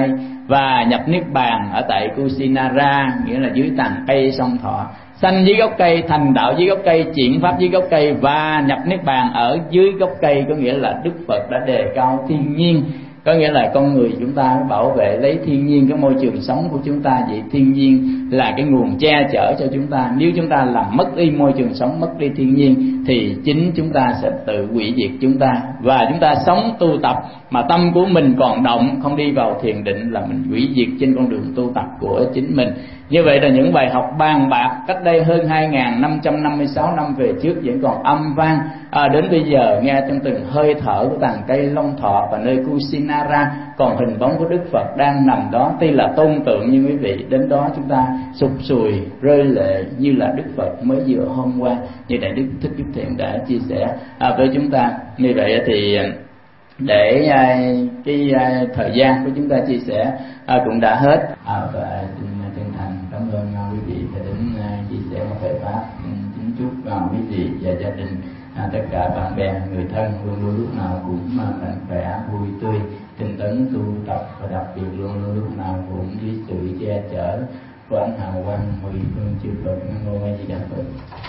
và nhập niết bàn ở tại Kusinara, nghĩa là dưới tàn cây song thọ, sanh dưới gốc cây, thành đạo dưới gốc cây, chuyển pháp dưới gốc cây, và nhập niết bàn ở dưới gốc cây, có nghĩa là Đức Phật đã đề cao thiên nhiên, có nghĩa là con người chúng ta bảo vệ lấy thiên nhiên, cái môi trường sống của chúng ta. Vậy thiên nhiên là cái nguồn che chở cho chúng ta. Nếu chúng ta làm mất đi môi trường sống, mất đi thiên nhiên, thì chính chúng ta sẽ tự hủy diệt chúng ta. Và chúng ta sống tu tập mà tâm của mình còn động, không đi vào thiền định, là mình hủy diệt trên con đường tu tập của chính mình. Như vậy là những bài học bàn bạc cách đây hơn hai nghìn năm trăm năm mươi sáu năm về trước vẫn còn âm vang à, đến bây giờ, nghe trong từng hơi thở của tàn cây Long Thọ và nơi Kusinara còn hình bóng của Đức Phật đang nằm đó. Tuy là tôn tượng như quý vị, đến đó chúng ta sụp sùi rơi lệ như là Đức Phật mới vừa hôm qua, như Đại Đức Thích Nhất Thiện đã chia sẻ à, với chúng ta. Như vậy thì để à, cái à, thời gian của chúng ta chia sẻ à, cũng đã hết à, và xin chân thành cảm ơn à, quý vị đã đến à, chia sẻ một bài pháp. Kính chúc à, quý vị và gia đình à, tất cả bạn bè người thân luôn luôn lúc nào cũng à, mạnh khỏe, vui tươi, tinh tấn tu tập, và đặc biệt luôn luôn lúc nào cũng dưới sự che chở của ánh hào quang mười phương chư Phật. Nam mô A Di Đà Phật.